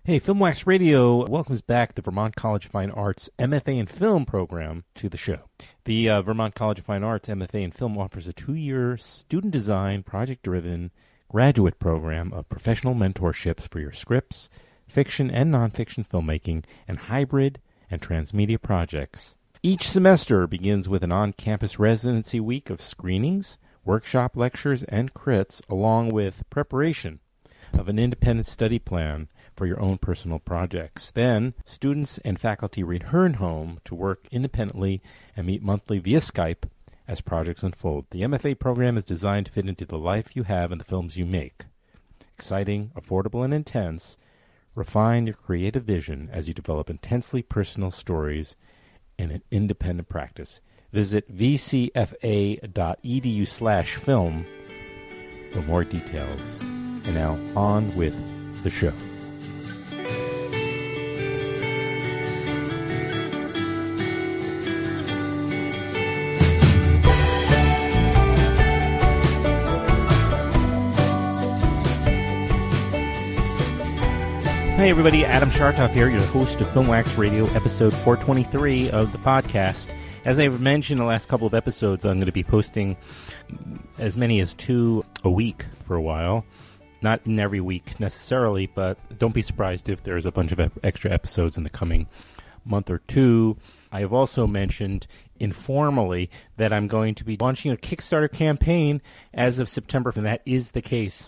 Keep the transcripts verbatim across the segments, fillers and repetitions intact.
Hey, FilmWax Radio welcomes back the Vermont College of Fine Arts M F A in Film program to the show. The uh, Vermont College of Fine Arts M F A in Film offers a two-year student design, project-driven graduate program of professional mentorships for your scripts, fiction and nonfiction filmmaking, and hybrid and transmedia projects. Each semester begins with an on-campus residency week of screenings, workshop lectures, and crits, along with preparation of an independent study plan for your own personal projects. Then, students and faculty return home to work independently and meet monthly via Skype as projects unfold. The M F A program is designed to fit into the life you have and the films you make. Exciting, affordable, and intense, refine your creative vision as you develop intensely personal stories in an independent practice. Visit v c f a dot e d u slash film for more details. And now, on with the show. Hey everybody, Adam Chartoff here, your host of FilmWax Radio, episode four twenty-three of the podcast. As I've mentioned in the last couple of episodes, I'm going to be posting as many as two a week for a while. Not in every week necessarily, but don't be surprised if there's a bunch of ep- extra episodes in the coming month or two. I have also mentioned informally that I'm going to be launching a Kickstarter campaign as of September, and that is the case.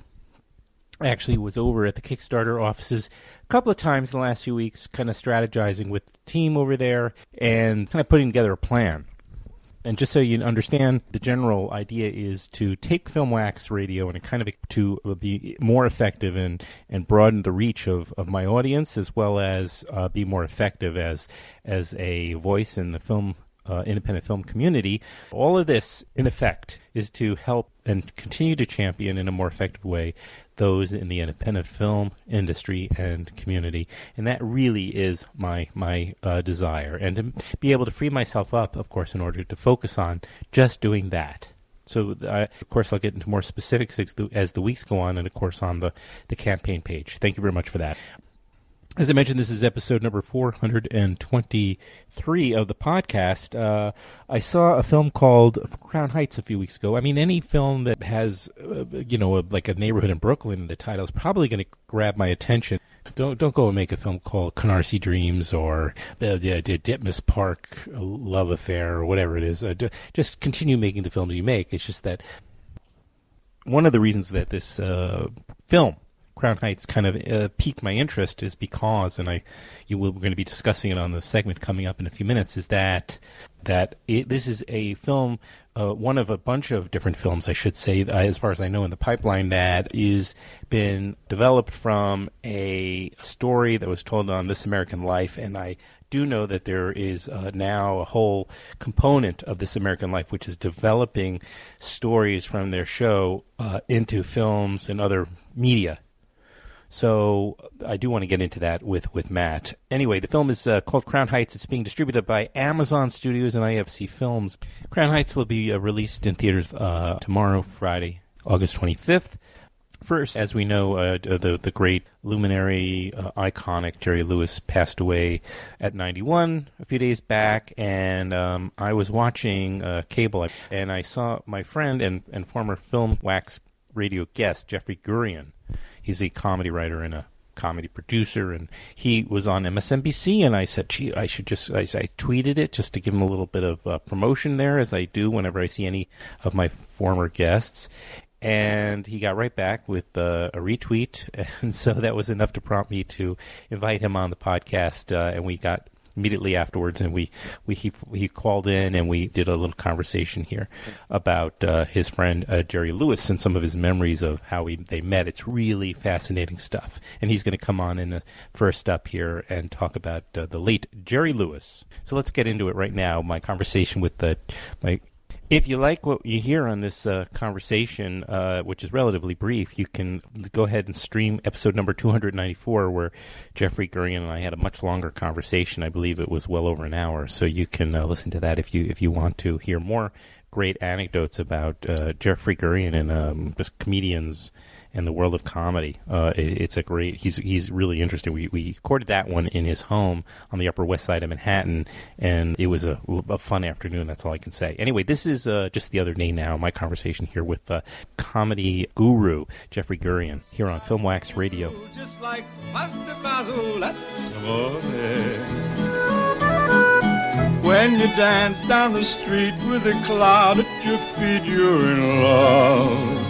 I actually was over at the Kickstarter offices a couple of times in the last few weeks, kind of strategizing with the team over there and kind of putting together a plan. And just so you understand, the general idea is to take FilmWax Radio and kind of to be more effective and, and broaden the reach of, of my audience, as well as uh, be more effective as as a voice in the film Uh, independent film community. All of this, in effect, is to help and continue to champion in a more effective way those in the independent film industry and community. And that really is my my uh, desire. And to be able to free myself up, of course, in order to focus on just doing that. So, uh, of course, I'll get into more specifics as the, as the weeks go on, and, of course, on the, the campaign page. Thank you very much for that. As I mentioned, this is episode number four twenty-three of the podcast. Uh, I saw a film called Crown Heights a few weeks ago. I mean, any film that has, uh, you know, a, like a neighborhood in Brooklyn in the title is probably going to grab my attention. Don't don't go and make a film called Canarsie Dreams or uh, the, the Ditmas Park Love Affair or whatever it is. Uh, just continue making the films you make. It's just that one of the reasons that this uh, film, Crown Heights, kind of uh, piqued my interest is because, and I, you will, we're going to be discussing it on the segment coming up in a few minutes, is that that it, this is a film, uh, one of a bunch of different films, I should say, uh, as far as I know, in the pipeline that is been developed from a story that was told on This American Life, and I do know that there is uh, now a whole component of This American Life which is developing stories from their show uh, into films and other media. So I do want to get into that with, with Matt. Anyway, the film is uh, called Crown Heights. It's being distributed by Amazon Studios and I F C Films. Crown Heights will be uh, released in theaters uh, tomorrow, Friday, August twenty-fifth. First, as we know, uh, the the great luminary, uh, iconic Jerry Lewis passed away at ninety-one a few days back, and um, I was watching uh, cable, and I saw my friend and, and former FilmWax Radio guest, Jeffrey Gurian. He's a comedy writer and a comedy producer, and he was on M S N B C, and I said, gee, I should just, I, I tweeted it just to give him a little bit of uh, promotion there, as I do whenever I see any of my former guests. And he got right back with uh, a retweet, and so that was enough to prompt me to invite him on the podcast, uh, and we got immediately afterwards, and we, we he, he called in, and we did a little conversation here about uh, his friend uh, Jerry Lewis and some of his memories of how we, they met. It's really fascinating stuff, and he's going to come on in the first up here and talk about uh, the late Jerry Lewis. So let's get into it right now, my conversation with the my If you like what you hear on this uh, conversation, uh, which is relatively brief, you can go ahead and stream episode number two ninety-four, where Jeffrey Gurian and I had a much longer conversation. I believe it was well over an hour, so you can uh, listen to that if you if you want to hear more great anecdotes about uh, Jeffrey Gurian and um, just comedians and the world of comedy. Uh, it, it's a great. He's he's really interesting. We we recorded that one in his home on the Upper West Side of Manhattan, and it was a, a fun afternoon. That's all I can say. Anyway, this is uh, just the other day now. My conversation here with uh, comedy guru Jeffrey Gurian here on Film Wax Radio. Just like pasta basil, that's amore. When you dance down the street with a cloud at your feet, you're in love.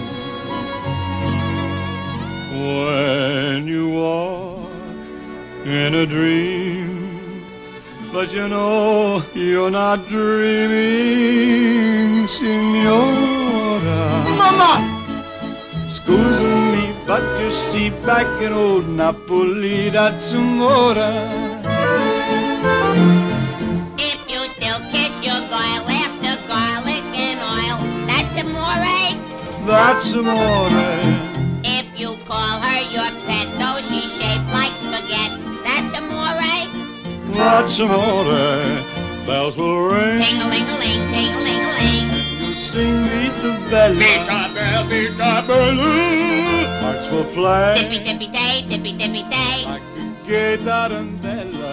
When you walk in a dream, but you know you're not dreaming, Signora. Mama! Excuse me, but you see, back in old Napoli, that's amore. If you still kiss your girl after garlic and oil, that's amore. That's amore. If you call her your pet, though she's shaped like spaghetti, that's amore. That's amore. Bells will ring. Ting-a-ling-a-ling, ting-a-ling-a-ling. You'll sing Vita Bella. Vita Bella, Vita Bella. Hearts will play. Tippy-tippy-tay, tippy-tippy-tay. Like a gay tarantella.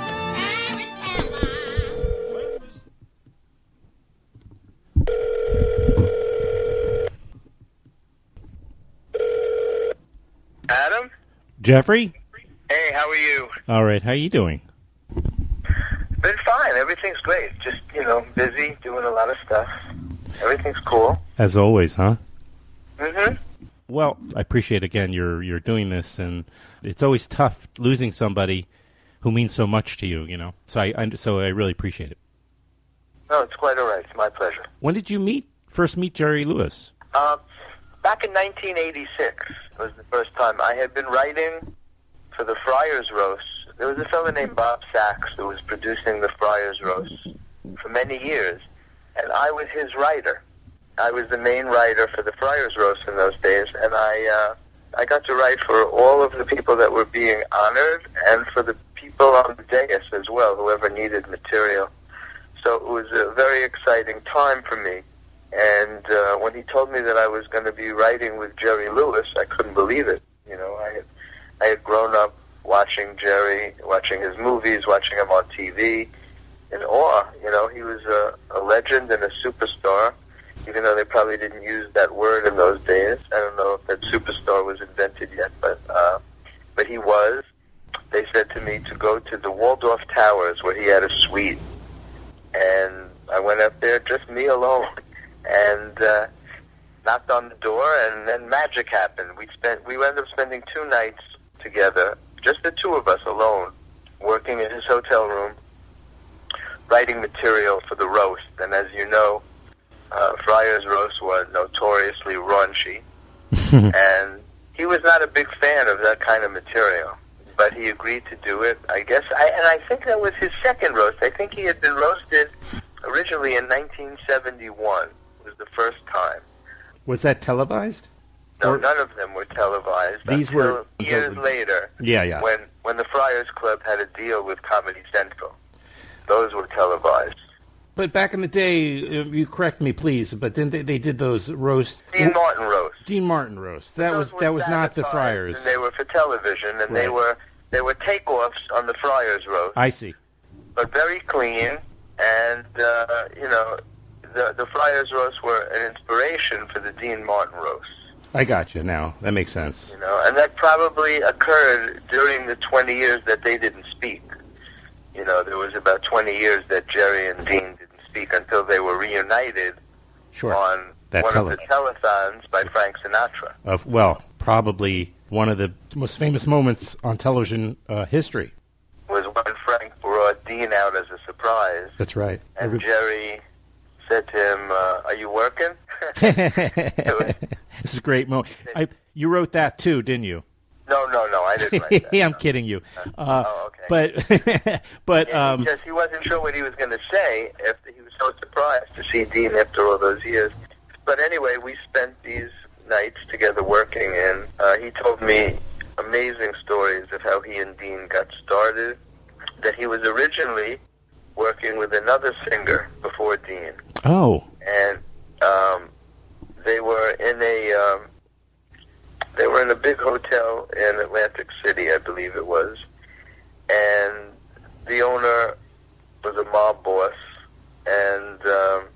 Adam? Jeffrey? Hey, how are you? All right, how you doing? Been fine. Everything's great. Just, you know, busy, doing a lot of stuff. Everything's cool. As always, huh? Mm-hmm. Well, I appreciate, again, you're, you're doing this, and it's always tough losing somebody who means so much to you, you know? So I, I so I really appreciate it. No, it's quite all right. It's my pleasure. When did you meet, first meet Jerry Lewis? Uh, back in nineteen eighty-six was the first time. I had been writing for the Friars Roast. There was a fellow named Bob Sachs who was producing the Friars Roast for many years, and I was his writer. I was the main writer for the Friars Roast in those days, and I uh, I got to write for all of the people that were being honored and for the people on the dais as well, whoever needed material. So it was a very exciting time for me. And uh, when he told me that I was going to be writing with Jerry Lewis, I couldn't believe it. You know, I had, I had grown up watching Jerry, watching his movies, watching him on T V, in awe. You know, he was a, a legend and a superstar, even though they probably didn't use that word in those days. I don't know if that superstar was invented yet, but uh, but he was. They said to me to go to the Waldorf Towers where he had a suite. And I went up there, just me alone, and uh, knocked on the door, and then magic happened. We spent, we ended up spending two nights together, just the two of us alone, working in his hotel room, writing material for the roast. And as you know, uh, Friars Roast was notoriously raunchy, and he was not a big fan of that kind of material. But he agreed to do it, I guess. I, and I think that was his second roast. I think he had been roasted originally in nineteen seventy-one. It was the first time. Was that televised? No, or... none of them were televised. These were years later. Yeah, yeah. When when the Friars Club had a deal with Comedy Central, those were televised. But back in the day, you correct me, please. But then they, they did those roasts. Dean Martin roast. Dean Martin roast. That those was that was not the Friars. And they were for television, and right. they were they were takeoffs on the Friars roast. I see. But very clean, and uh, you know, the the Friars roasts were an inspiration for the Dean Martin roast. I got you now. That makes sense. You know, and that probably occurred during the twenty years that they didn't speak. You know, there was about twenty years that Jerry and Dean didn't speak until they were reunited sure. on that one tele- of the telethons by Frank Sinatra. Of well, probably one of the most famous moments on television uh, history. Was when Frank brought Dean out as a surprise. That's right. And Every- Jerry said to him, uh, "Are you working?" This is a great moment. I, you wrote that too, didn't you? No, no, no, I didn't write that. I'm no. kidding you. Uh, oh, okay. But, but yeah, um, because he wasn't sure what he was going to say after he was so surprised to see Dean after all those years. But anyway, we spent these nights together working, and uh, he told me amazing stories of how he and Dean got started, that he was originally working with another singer before Dean. Oh. And um, they were in a... Um, they were in a big hotel in Atlantic City, I believe it was, and the owner was a mob boss, and um,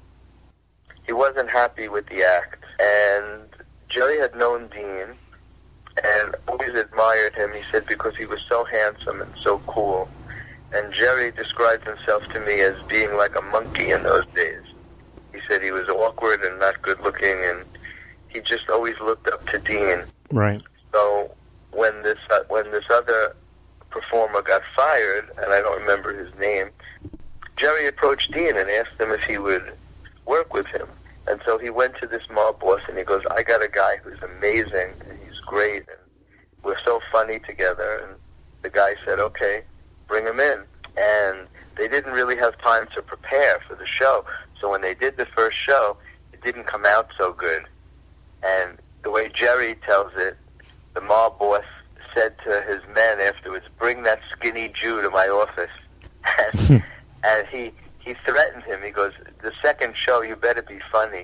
he wasn't happy with the act. And Jerry had known Dean and always admired him, he said, because he was so handsome and so cool. And Jerry described himself to me as being like a monkey in those days. He said he was awkward and not good looking, and he just always looked up to Dean. Right. So when this uh, when this other performer got fired, and I don't remember his name, Jerry approached Dean and asked him if he would work with him. And so he went to this mob boss and he goes, I got a guy who's amazing, and he's great, and we're so funny together. And the guy said, okay, bring him in. And they didn't really have time to prepare for the show. So when they did the first show, it didn't come out so good. And the way Jerry tells it, the mob boss said to his men afterwards, bring that skinny Jew to my office. and, and he he threatened him. He goes, the second show, you better be funny.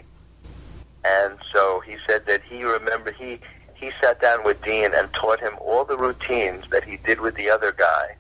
And so he said that he remembered, he, he sat down with Dean and taught him all the routines that he did with the other guy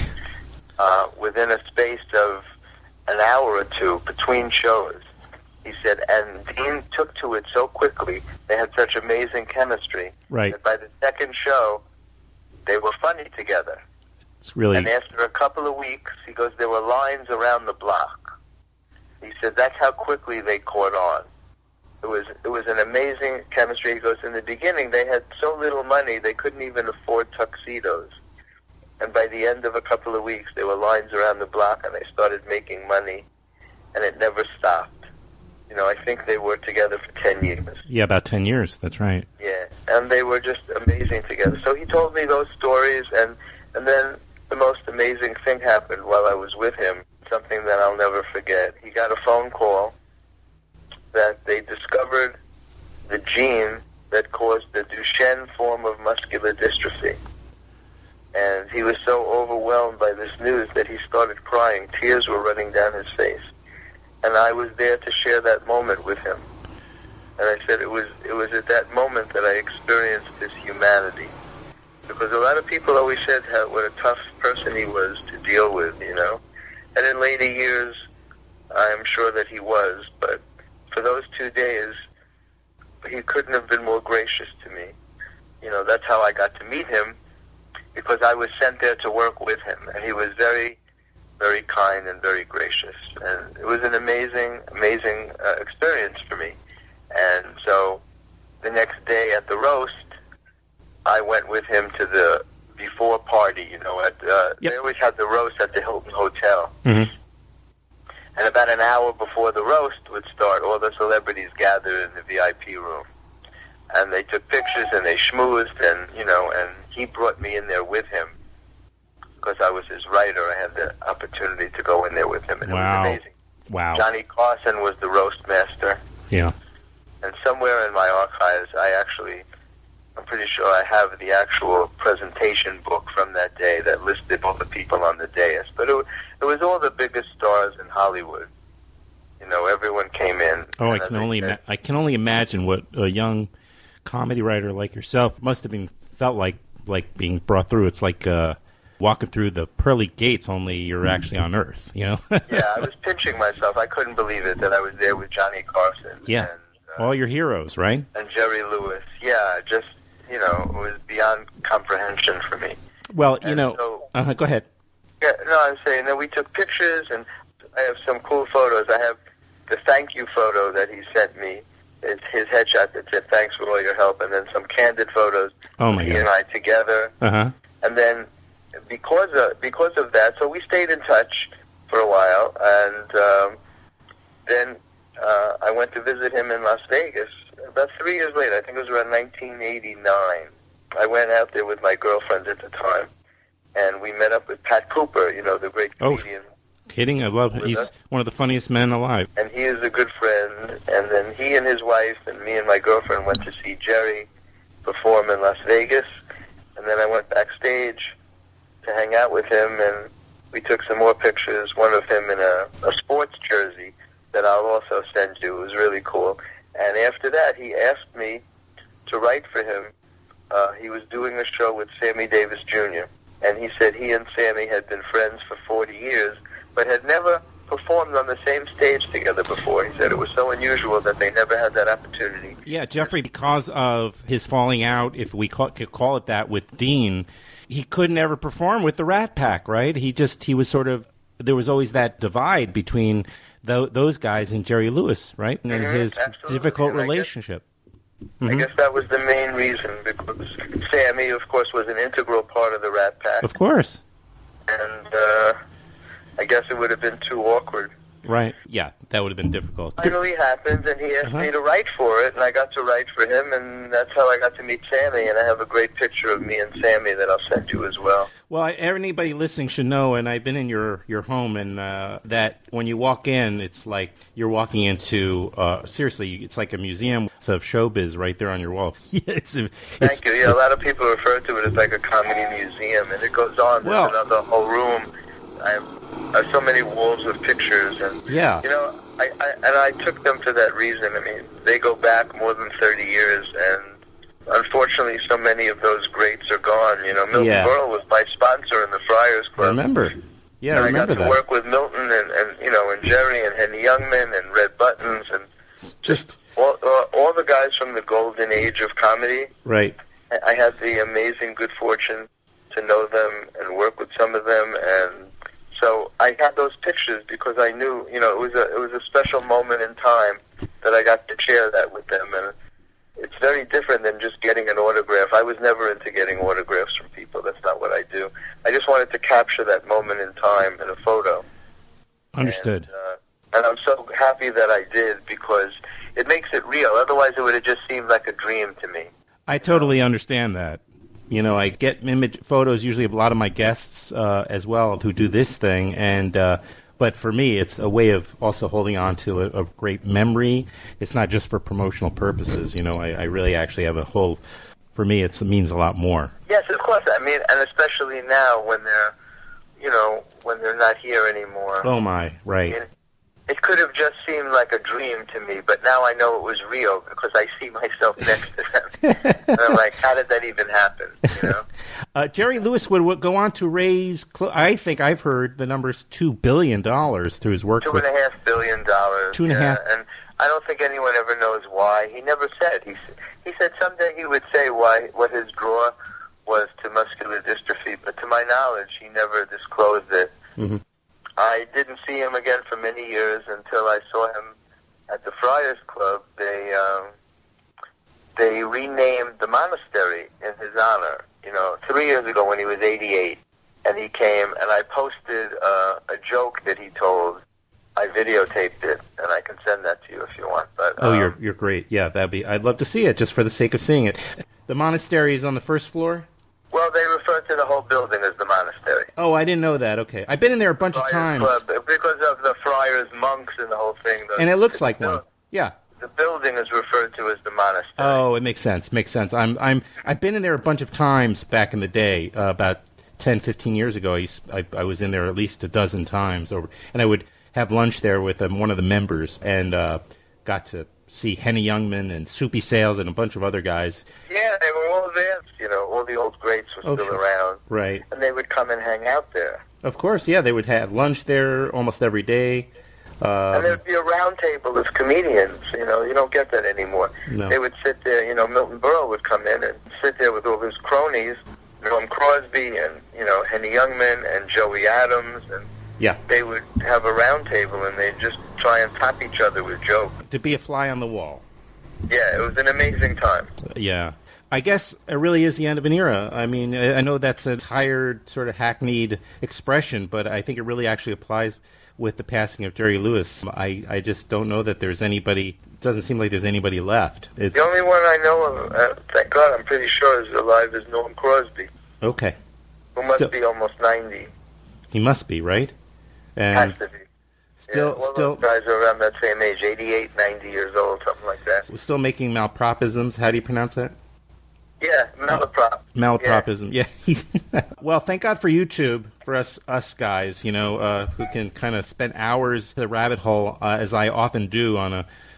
uh, within a space of an hour or two between shows. He said, and Dean took to it so quickly, they had such amazing chemistry, right, that by the second show, they were funny together. It's really... And after a couple of weeks, he goes, there were lines around the block. He said, that's how quickly they caught on. It was it was an amazing chemistry. He goes, in the beginning, they had so little money, they couldn't even afford tuxedos. And by the end of a couple of weeks, there were lines around the block, and they started making money, and it never stopped. You know, I think they were together for ten years. Yeah, about ten years, that's right. Yeah, and they were just amazing together. So he told me those stories, and, and then the most amazing thing happened while I was with him, something that I'll never forget. He got a phone call that they discovered the gene that caused the Duchenne form of muscular dystrophy. And he was so overwhelmed by this news that he started crying. Tears were running down his face. And I was there to share that moment with him. And I said it was it was at that moment that I experienced his humanity. Because a lot of people always said how, what a tough person he was to deal with, you know. And in later years, I'm sure that he was. But for those two days, he couldn't have been more gracious to me. You know, that's how I got to meet him, because I was sent there to work with him. And he was very... very kind and very gracious, and it was an amazing, amazing uh, experience for me. And so the next day at the roast, I went with him to the before party. You know, at uh, yep. They always had the roast at the Hilton Hotel, mm-hmm. and about an hour before the roast would start, all the celebrities gathered in the V I P room, and they took pictures and they schmoozed, and you know, and he brought me in there with him. Because I was his writer, I had the opportunity to go in there with him, and wow. it was amazing. Wow. Johnny Carson was the roast master. Yeah. And somewhere in my archives, I actually, I'm pretty sure I have the actual presentation book from that day that listed all the people on the dais. But it, it was all the biggest stars in Hollywood. You know, everyone came in. Oh, I can only ima- I can only imagine what a young comedy writer like yourself must have been felt like, like being brought through. It's like uh, walking through the pearly gates, only you're actually on Earth, you know? Yeah, I was pinching myself. I couldn't believe it that I was there with Johnny Carson. Yeah, and, uh, all your heroes, right? And Jerry Lewis. Yeah, just, you know, it was beyond comprehension for me. Well, you and know, so, uh, go ahead. Yeah, no, I'm saying that we took pictures, and I have some cool photos. I have the thank you photo that he sent me. It's his headshot that said, thanks for all your help, and then some candid photos oh of my he God. and I together. Uh-huh. And then because of, because of that, so we stayed in touch for a while, and um, then uh, I went to visit him in Las Vegas about three years later. I think it was around nineteen eighty-nine. I went out there with my girlfriend at the time, and we met up with Pat Cooper, you know, the great comedian. Oh, kidding, I love him. He's us. one of the funniest men alive. And he is a good friend. And then he and his wife and me and my girlfriend went to see Jerry perform in Las Vegas. And then I went backstage to hang out with him, and we took some more pictures, one of him in a, a sports jersey that I'll also send you. It was really cool. And after that, he asked me to write for him uh, he was doing a show with Sammy Davis Junior, and he said he and Sammy had been friends for forty years, but had never performed on the same stage together before. He said it was so unusual that they never had that opportunity. Yeah, Jeffrey, because of his falling out, if we call, could call it that, with Dean, he couldn't ever perform with the Rat Pack, right? He just, he was sort of, there was always that divide between th- those guys and Jerry Lewis, right? And Mm-hmm, his absolutely. difficult And I guess- relationship. I Mhm. guess that was the main reason, because Sammy, of course, was an integral part of the Rat Pack, Of course. and uh, I guess it would have been too awkward. Right. Yeah, that would have been difficult. Finally happened, and he asked Uh-huh. me to write for it, and I got to write for him, and that's how I got to meet Sammy, and I have a great picture of me and Sammy that I'll send you as well. Well, I, anybody listening should know, and I've been in your, your home, and uh, that when you walk in, it's like you're walking into, uh, seriously, it's like a museum of showbiz right there on your wall. yeah, it's, it's, Thank you. Yeah, a lot of people refer to it as like a comedy museum, and it goes on. Well- There's another whole room. I have, I have so many walls of pictures, and Yeah. you know, I, I and I took them for that reason. I mean, they go back more than thirty years, and unfortunately, so many of those greats are gone. You know, Milton Yeah. Berle was my sponsor in the Friars I Club. remember. Yeah, I and I remember got to that. work with Milton and, and you know, and Jerry and Henny Youngman and Red Buttons and Just, all, all, all the guys from the golden age of comedy. right. I, I had the amazing good fortune to know them and work with some of them, and so I had those pictures because I knew, you know, it was a it was a special moment in time that I got to share that with them, and it's very different than just getting an autograph. I was never into getting autographs from people. That's not what I do. I just wanted to capture that moment in time in a photo. Understood. And, uh, and I'm so happy that I did, because it makes it real. Otherwise, it would have just seemed like a dream to me. I totally understand that. You know, I get image photos usually of a lot of my guests uh, as well who do this thing, and uh, but for me, it's a way of also holding on to a, a great memory. It's not just for promotional purposes. You know, I, I really actually have a whole. For me, it's, it means a lot more. Yes, of course. I mean, and especially now when they're, you know, when they're not here anymore. Oh my, right. It, it could have just seemed like a dream to me, but now I know it was real because I see myself next to them. And I'm like, how did that even happen? You know? uh, Jerry Lewis would, would go on to raise, cl- I think I've heard the number's two billion dollars through his work Two with. and a half billion dollars. Two and a yeah, half. And I don't think anyone ever knows why. He never said. He s- he said someday he would say why what his draw was to muscular dystrophy, but to my knowledge, he never disclosed it. Mm-hmm. I didn't see him again for many years until I saw him at the Friars Club. They um, they renamed the monastery in his honor. You know, three years ago when he was eighty-eight, and he came, and I posted uh, a joke that he told. I videotaped it, and I can send that to you if you want. But Oh, um, you're you're great. Yeah, that'd be. I'd love to see it just for the sake of seeing it. The monastery is on the first floor. well, they refer to the whole building as the monastery. Oh, I didn't know that. Okay, I've been in there a bunch of Friars times, Club, because of the friars, monks, and the whole thing. The, and it looks like the, one. Yeah. The building is referred to as the monastery. Oh, it makes sense. Makes sense. I'm I'm I've been in there a bunch of times back in the day, uh, about ten, fifteen years ago. I, used, I I was in there at least a dozen times over, and I would have lunch there with um, one of the members, and uh, got to see Henny Youngman and Soupy Sales and a bunch of other guys. Yeah, they were all there. You know, all the old greats were Oh, still sure. around, Right. and they would come and hang out there. Of course, yeah, they would have lunch there almost every day. And Um, there'd be a round table of comedians. You know, you don't get that anymore. No. They would sit there. You know, Milton Berle would come in and sit there with all his cronies, Norm Crosby and you know Henny Youngman and Joey Adams, and yeah, they would have a round table and they'd just try and top each other with jokes. to be a fly on the wall. Yeah, it was an amazing time. Yeah. I guess it really is the end of an era. I mean, I I know that's a tired, sort of hackneyed expression, but I think it really actually applies with the passing of Jerry Lewis. I, I just don't know that there's anybody, it doesn't seem like there's anybody left. It's The only one I know of, uh, thank God, I'm pretty sure is alive, is Norm Crosby, okay. who must Still- be almost ninety. He must be, right? Has And to be. still, yeah, all still, those guys are around that same age, eighty-eight, ninety years old, something like that. still making malapropisms. How do you pronounce that? Yeah, malaprop. Malapropism. Yeah. he's well, thank God for YouTube, for us us guys, you know, uh, who can kind of spend hours in the rabbit hole, uh, as I often do on a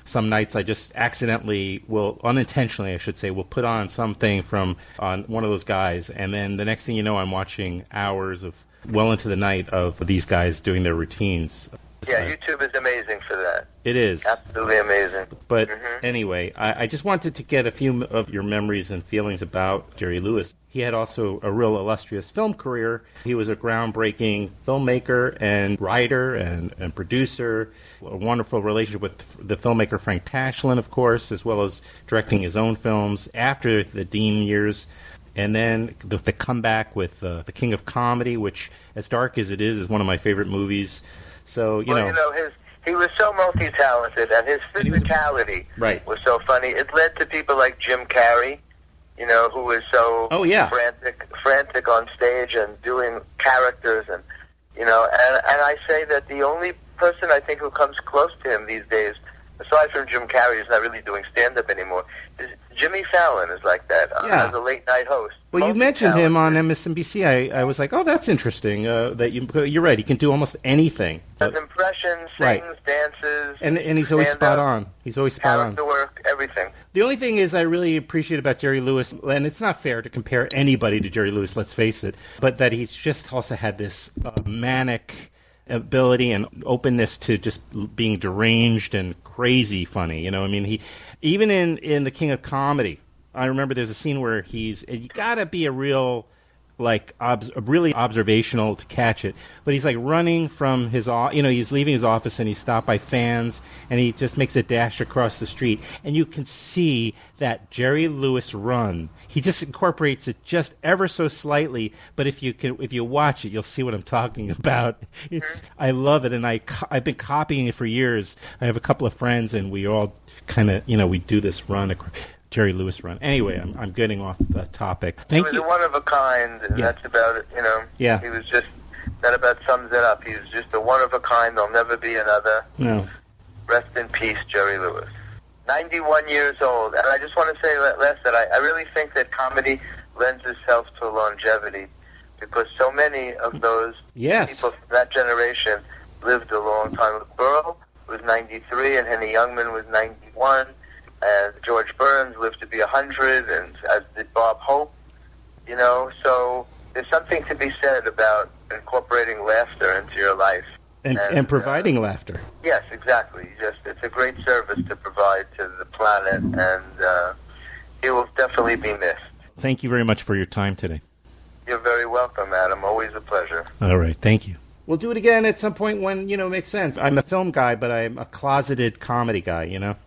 some nights I just accidentally will, unintentionally I should say, will put on something from on one of those guys, and then the next thing you know, I'm watching hours of well into the night of these guys doing their routines. Yeah, YouTube is amazing for that. It is. Absolutely amazing. But mm-hmm. anyway, I, I just wanted to get a few of your memories and feelings about Jerry Lewis. He had also a real illustrious film career. He was a groundbreaking filmmaker and writer and, and producer, a wonderful relationship with the filmmaker Frank Tashlin, of course, as well as directing his own films after the Dean years. And then the, the comeback with uh, The King of Comedy, which, as dark as it is, is one of my favorite movies. So, you well, know, you know his, he was so multi-talented, and his physicality was, right. was so funny. It led to people like Jim Carrey, you know, who was so oh, yeah. frantic, frantic on stage and doing characters, and you know, and and I say that the only person I think who comes close to him these days, aside from Jim Carrey, who's not really doing stand-up anymore, is Jimmy Fallon is like that uh, yeah. as a late-night host. Well, you mentioned him on M S N B C. I, I was like, oh, that's interesting. Uh, that you, you're right. He can do almost anything. Does impressions, sings, right. dances, and and he's always spot on. He's always spot on. Character work, everything. The only thing is I really appreciate about Jerry Lewis, and it's not fair to compare anybody to Jerry Lewis, let's face it, but that he's just also had this uh, manic ability and openness to just being deranged and crazy funny. You know, I mean, he even in, in The King of Comedy, I remember there's a scene where he's, you gotta be a real, like, obs- really observational to catch it, but he's like running from his, o- you know, he's leaving his office and he's stopped by fans and he just makes a dash across the street, and you can see that Jerry Lewis run. He just incorporates it just ever so slightly, but if you can, if you watch it, you'll see what I'm talking about. It's, I love it, and I, co- I've been copying it for years. I have a couple of friends, and we all kind of, you know, we do this run across. Jerry Lewis run. Anyway, I'm I'm getting off the topic. Thank you. He was you. a one of a kind, and yeah. that's about it. You know. Yeah. He was just that about sums it up. He was just a one of a kind. There'll never be another. No. Rest in peace, Jerry Lewis. ninety-one years old, and I just want to say last that I, I really think that comedy lends itself to longevity, because so many of those yes. people from that generation lived a long time. Burl was ninety-three, and Henny Youngman was ninety-one. And George Burns lived to be one hundred, and as did Bob Hope, you know. So there's something to be said about incorporating laughter into your life. And, and, and providing uh, laughter. Yes, exactly. Just it's a great service to provide to the planet, and uh, it will definitely be missed. Thank you very much for your time today. You're very welcome, Adam. Always a pleasure. All right, thank you. We'll do it again at some point when, you know, it makes sense. I'm a film guy, but I'm a closeted comedy guy, you know.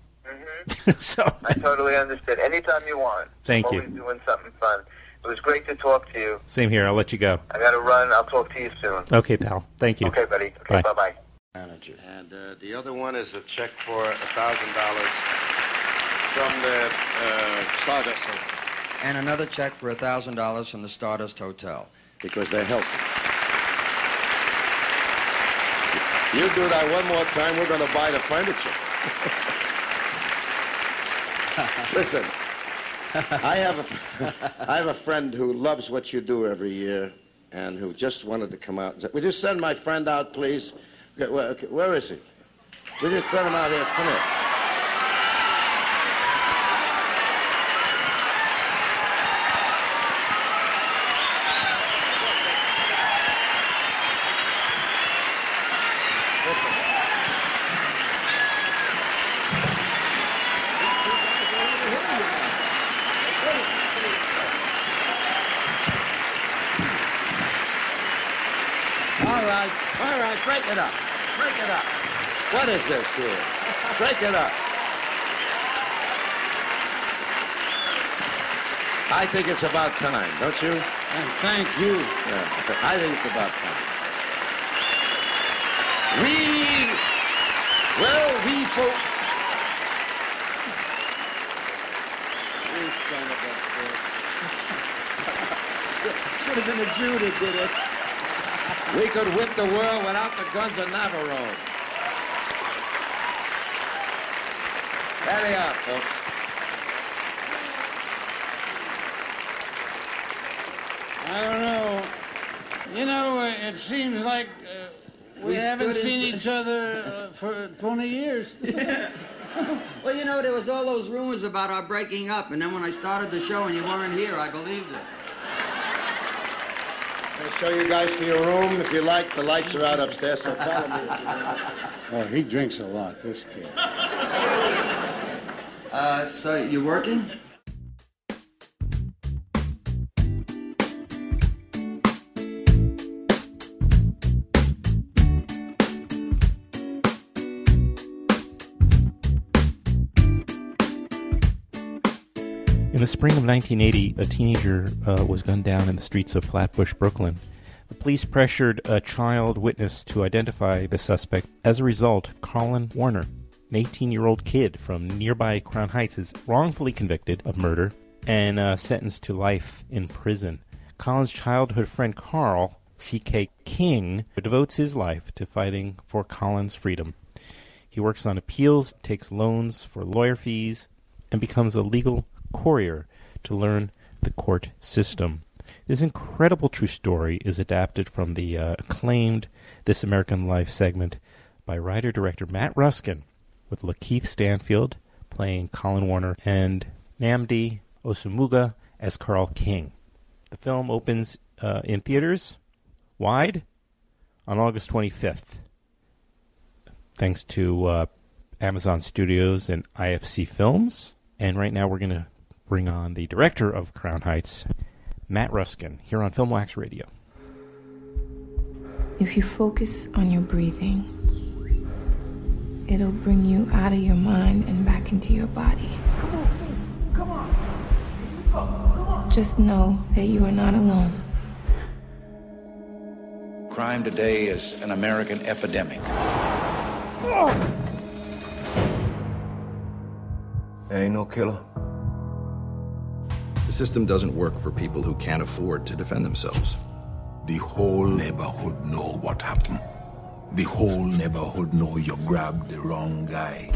So I totally understand. Anytime you want. Thank I'm you. always doing something fun. It was great to talk to you. Same here. I'll let you go. I got to run. I'll talk to you soon. Okay, pal. Thank you. Okay, buddy. Okay, bye bye. Manager. And uh, the other one is a check for a thousand dollars from the uh, Stardust Hotel. And another check for a thousand dollars from the Stardust Hotel. Because they're helpful. You do that one more time, we're going to buy the furniture. Listen, I have a, I have a friend who loves what you do every year and who just wanted to come out and say, would you send my friend out, please? Where, where is he? Would you send him out here? Come here. All right, break it up. Break it up. What is this here? Break it up. I think it's about time, don't you? And thank you. Yeah, I think it's about time. We, well, we folk. You son of a bitch. Should have been a Jew that did it. We could whip the world without the guns of Navarro. There they are, folks. I don't know. You know, it seems like uh, we, we haven't seen each other uh, for twenty years. Well, you know, there was all those rumors about our breaking up, and then when I started the show and you weren't here, I believed it. I'll show you guys to your room. If you like, the lights are out upstairs, so follow me. Oh, he drinks a lot, this kid. Uh, so you working? In the spring of nineteen eighty, a teenager uh, was gunned down in the streets of Flatbush, Brooklyn. The police pressured a child witness to identify the suspect. As a result, Colin Warner, an eighteen-year-old kid from nearby Crown Heights, is wrongfully convicted of murder and uh, sentenced to life in prison. Colin's childhood friend Carl C K King devotes his life to fighting for Colin's freedom. He works on appeals, takes loans for lawyer fees, and becomes a legal courier to learn the court system. This incredible true story is adapted from the uh, acclaimed This American Life segment by writer-director Matt Ruskin, with Lakeith Stanfield playing Colin Warner and Nnamdi Asomugha as Carl King. The film opens uh, in theaters wide on August twenty-fifth, thanks to uh, Amazon Studios and I F C Films. And right now we're going to bring on the director of Crown Heights, Matt Ruskin, here on Film Wax Radio. If you focus on your breathing, it'll bring you out of your mind and back into your body. Come on, come on. Come on. Just know that you are not alone. Crime today is an American epidemic. Ain't no killer. The system doesn't work for people who can't afford to defend themselves. The whole neighborhood know what happened. The whole neighborhood know you grabbed the wrong guy.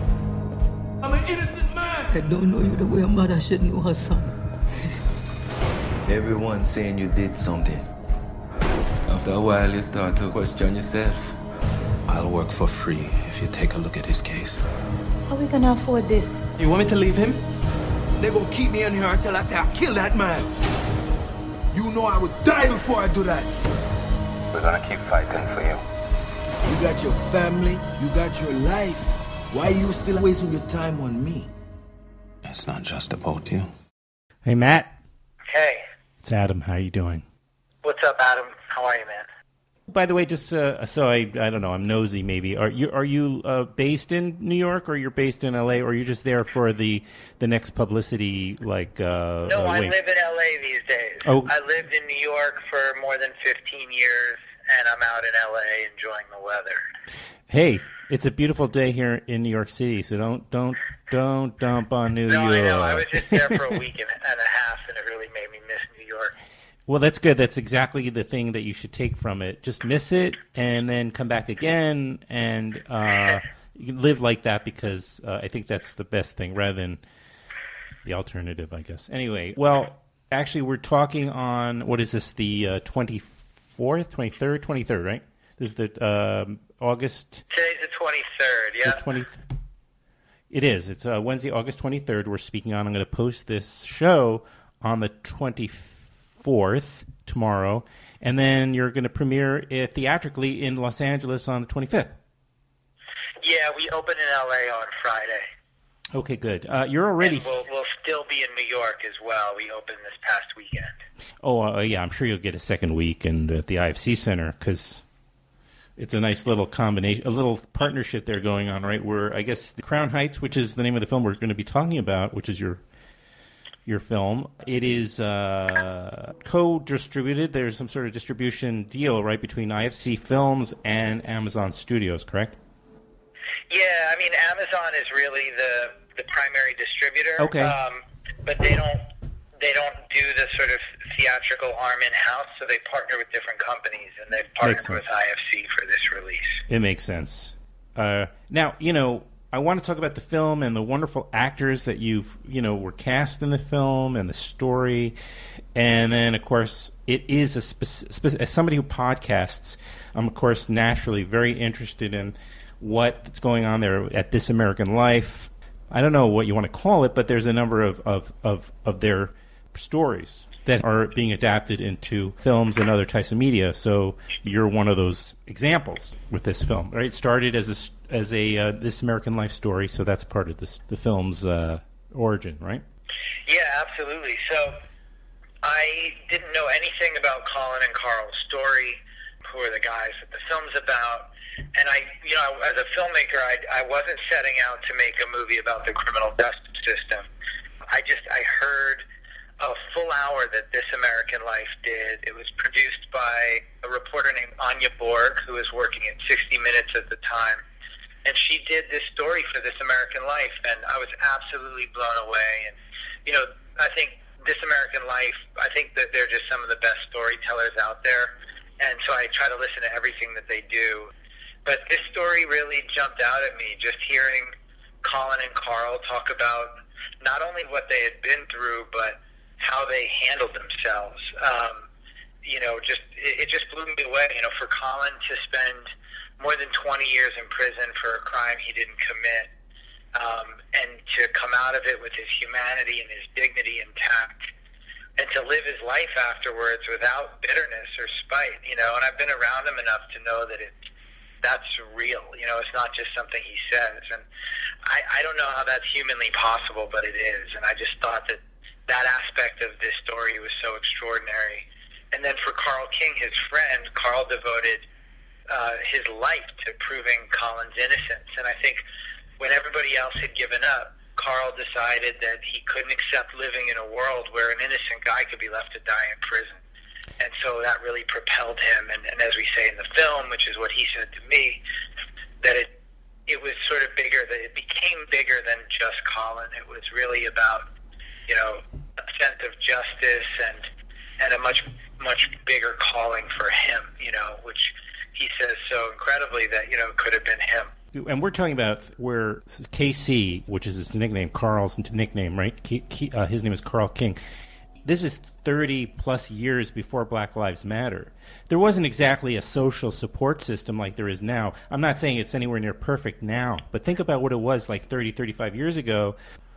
I'm an innocent man. I don't know you the way a mother should know her son. Everyone saying you did something. After a while, you start to question yourself. I'll work for free if you take a look at his case. How are we gonna afford this? You want me to leave him? They gonna keep me in here until I say I kill that man. You know I would die before I do that. We're gonna keep fighting for you. You got your family, you got your life. Why are you still wasting your time on me? It's not just about you. Hey, Matt. Hey. It's Adam. How you doing? What's up, Adam? How are you, man? By the way, just uh, so I I don't know, I'm nosy maybe. Are you are you uh, based in New York, or you're based in L A, or you're just there for the the next publicity? Like uh, no, uh, I wait. live in L A these days. Oh. I lived in New York for more than fifteen years, and I'm out in L A enjoying the weather. Hey, it's a beautiful day here in New York City, so don't don't don't dump on New no, York. I know. I was just there for a week and, and a half, and it really made me miss New York. Well, that's good. That's exactly the thing that you should take from it. Just miss it and then come back again and uh, you can live like that, because uh, I think that's the best thing rather than the alternative, I guess. Anyway, well, actually, we're talking on, what is this, the uh, twenty-fourth, twenty-third, twenty-third, right? This is the um, August... Today's the twenty-third, yeah. The twentieth. It is. It's uh, Wednesday, August twenty-third we're speaking on. I'm going to post this show on the twenty-fourth. fourth, tomorrow, and then you're going to premiere it theatrically in Los Angeles on the twenty-fifth. Yeah, we open in L A on Friday. Okay, good. Uh, you're already... And we'll, we'll still be in New York as well. We opened this past weekend. Oh, uh, yeah, I'm sure you'll get a second weekend at the I F C Center, because it's a nice little combination, a little partnership there going on, right, where I guess the Crown Heights, which is the name of the film we're going to be talking about, which is your... your film. It is uh, co-distributed. There's some sort of distribution deal, right, between I F C Films and Amazon Studios, correct? Yeah, I mean, Amazon is really the the primary distributor. Okay. Um, but they don't they don't do the sort of theatrical arm in-house, so they partner with different companies, and they've partnered with I F C for this release. It makes sense. Uh, now, you know, I want to talk about the film and the wonderful actors that you've, you know, were cast in the film and the story. And then, of course, it is a speci- speci- as somebody who podcasts, I'm, of course, naturally very interested in what's going on there at This American Life. I don't know what you want to call it, but there's a number of, of, of, of their stories that are being adapted into films and other types of media. So you're one of those examples with this film, right? It started as a, as a uh, This American Life story, so that's part of this, the film's uh, origin, right? Yeah, absolutely. So I didn't know anything about Colin and Carl's story, who are the guys that the film's about. And I, you know, as a filmmaker, I, I wasn't setting out to make a movie about the criminal justice system. I just, I heard a full hour that This American Life did. It was produced by a reporter named Anya Borg, who was working at sixty minutes at the time. And she did this story for This American Life, and I was absolutely blown away. And, you know, I think This American Life, I think that they're just some of the best storytellers out there. And so I try to listen to everything that they do. But this story really jumped out at me, just hearing Colin and Carl talk about not only what they had been through, but how they handled themselves. Um, you know, just it, it just blew me away. You know, for Colin to spend more than twenty years in prison for a crime he didn't commit, um, and to come out of it with his humanity and his dignity intact, and to live his life afterwards without bitterness or spite. You know, and I've been around him enough to know that it's that's real. You know, it's not just something he says. And I, I don't know how that's humanly possible, but it is. And I just thought that that aspect of this story was so extraordinary. And then for Carl King, his friend, Carl devoted uh, his life to proving Colin's innocence. And I think when everybody else had given up, Carl decided that he couldn't accept living in a world where an innocent guy could be left to die in prison. And so that really propelled him. And, and as we say in the film, which is what he said to me, that it it was sort of bigger, that it became bigger than just Colin. It was really about, you know, a sense of justice and and a much, much bigger calling for him, you know, which he says so incredibly that, you know, it could have been him. And we're talking about where K C, which is his nickname, Carl's nickname, right? K, K, uh, his name is Carl King. This is thirty plus years before Black Lives Matter. There wasn't exactly a social support system like there is now. I'm not saying it's anywhere near perfect now, but think about what it was like thirty, thirty-five years ago.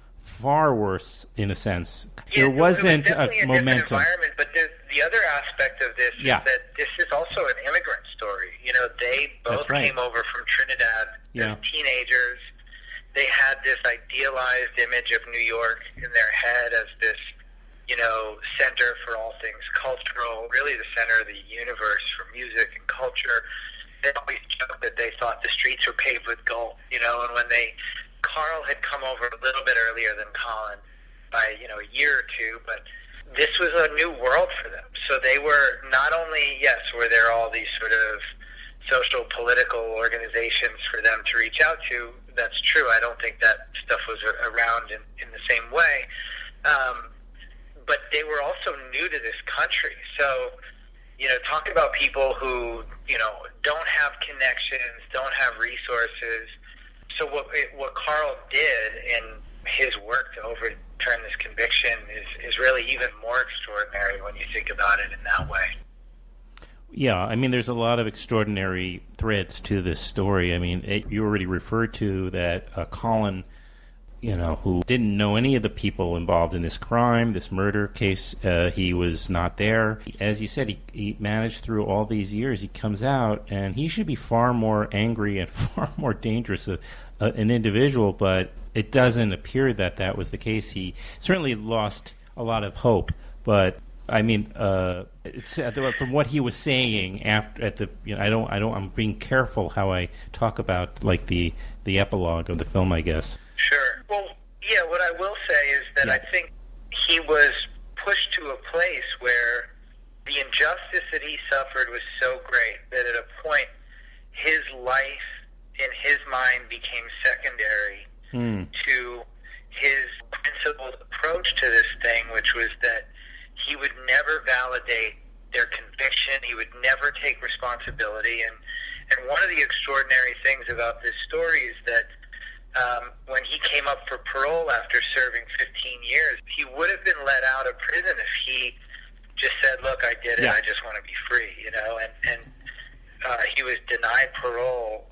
Far worse, in a sense. Yeah, there wasn't it was a, a momentum. Environment, but the, the other aspect of this yeah. is that this is also an immigrant story. You know, they both right. came over from Trinidad yeah. as teenagers. They had this idealized image of New York in their head as this, you know, center for all things cultural, really the center of the universe for music and culture. They always joked that they thought the streets were paved with gold, you know, and when they, Carl had come over a little bit earlier than Colin by, you know, a year or two, but this was a new world for them. So they were not only, yes, were there all these sort of social, political organizations for them to reach out to. That's true. I don't think that stuff was around in, in the same way. Um, but they were also new to this country. So, you know, talk about people who, you know, don't have connections, don't have resources. So what what Carl did in his work to overturn this conviction is, is really even more extraordinary when you think about it in that way. Yeah, I mean, there's a lot of extraordinary threads to this story. I mean, it, you already referred to that uh, Colin, you know, who didn't know any of the people involved in this crime, this murder case. Uh, he was not there. As you said, he, he managed through all these years. He comes out, and he should be far more angry and far more dangerous a, a, an individual, but it doesn't appear that that was the case. He certainly lost a lot of hope, but I mean, uh, it's, uh, from what he was saying after at the, you know, I don't, I don't, I'm being careful how I talk about like the the epilogue of the film, I guess. Sure. Well, yeah. What I will say is that yeah. I think he was pushed to a place where the injustice that he suffered was so great that at a point his life in his mind became secondary mm. to his principled approach to this thing, which was that he would never validate their conviction. He would never take responsibility. And, and one of the extraordinary things about this story is that um, when he came up for parole after serving fifteen years, he would have been let out of prison if he just said, look, I did it, yeah. I just want to be free, you know. And, and uh, he was denied parole. We,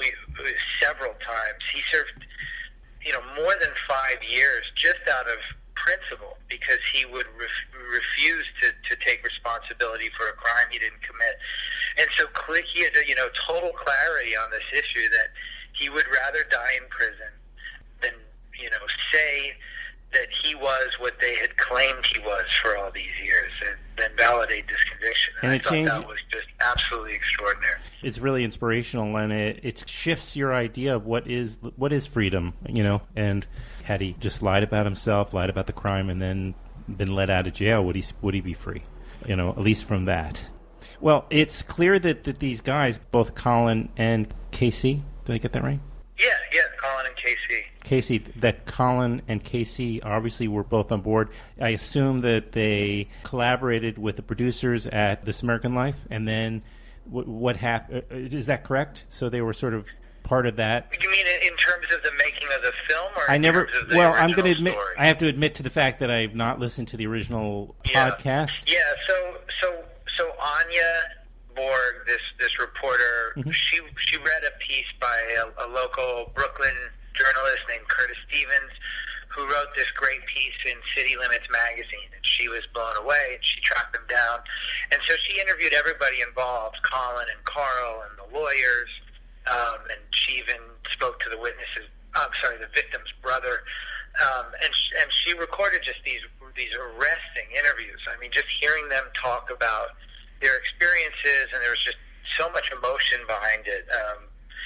several times. He served, you know, more than five years just out of principle because he would ref- refuse to, to take responsibility for a crime he didn't commit. And so he had, you know, total clarity on this issue that he would rather die in prison than, you know, say that he was what they had claimed he was for all these years, and then validate this conviction. And, And I it thought changed- that was just absolutely extraordinary. It's really inspirational, and it, it shifts your idea of what is what is freedom, you know. And had he just lied about himself, lied about the crime, and then been let out of jail, would he would he be free? You know, at least from that. Well, it's clear that, that these guys, both Colin and Casey, did I get that right? Yeah, yeah, Colin and Casey. Casey, that Colin and Casey obviously were both on board. I assume that they collaborated with the producers at This American Life, and then what, what happened? Is that correct? So they were sort of part of that. You mean in terms of the making of the film, or I in never. terms of the Well, I'm going to original admit. story? I have to admit to the fact that I've not listened to the original Yeah. podcast. Yeah, so so so Anya Borg, this this reporter, Mhm. she she read a piece by a, a local Brooklyn journalist named Curtis Stevens, who wrote this great piece in City Limits magazine, and she was blown away, and she tracked them down, and so she interviewed everybody involved, Colin and Carl and the lawyers, um, and she even spoke to the witnesses. I'm sorry, the victim's brother, um, and sh- and she recorded just these these arresting interviews. I mean, just hearing them talk about their experiences, and there was just so much emotion behind it. Um,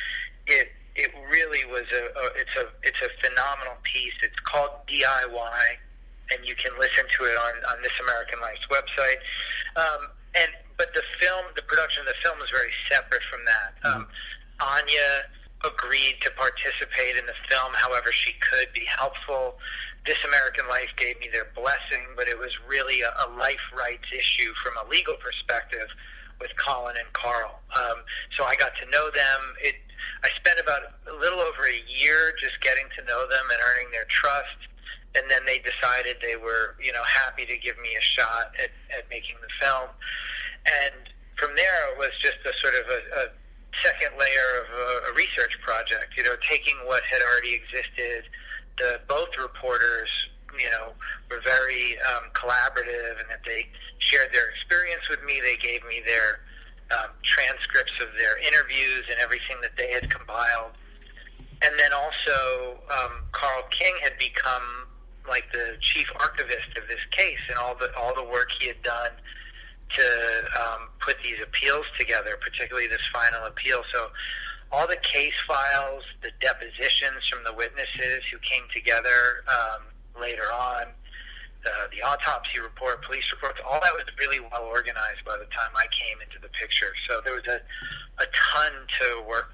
it it really was a, a it's a it's a phenomenal piece. It's called D I Y, and you can listen to it on, on This American Life's website. Um, and but the film, the production of the film was very separate from that. Um, Anya agreed to participate in the film however she could, be helpful. This American Life gave me their blessing, but it was really a, a life rights issue from a legal perspective with Colin and Carl. Um, so I got to know them. It, I spent about a little over a year just getting to know them and earning their trust, and then they decided they were, you know, happy to give me a shot at, at making the film. And from there, it was just a sort of a, a second layer of a, a research project, you know, taking what had already existed. The both reporters, you know, were very um, collaborative, and that they shared their experience with me. They gave me their um, transcripts of their interviews and everything that they had compiled. And then also, um, Carl King had become like the chief archivist of this case, and all the all the work he had done to um, put these appeals together, particularly this final appeal. So all the case files, the depositions from the witnesses who came together um, later on, the, the autopsy report, police reports, all that was really well organized by the time I came into the picture. So there was a, a ton to work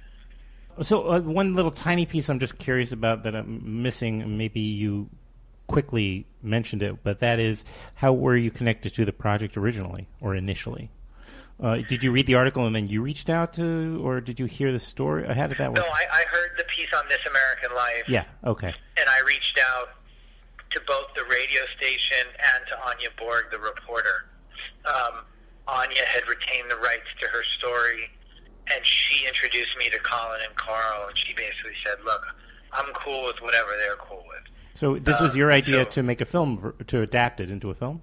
with. So uh, one little tiny piece I'm just curious about that I'm missing, maybe you quickly mentioned it, but that is, how were you connected to the project originally or initially? Uh, did you read the article and then you reached out to, or did you hear the story? How did that work? No, I, I heard the piece on This American Life. Yeah, okay. And I reached out to both the radio station and to Anya Borg, the reporter. Um, Anya had retained the rights to her story, and she introduced me to Colin and Carl, and she basically said, look, I'm cool with whatever they're cool with. So this was Um, your idea so- to make a film, ver- to adapt it into a film?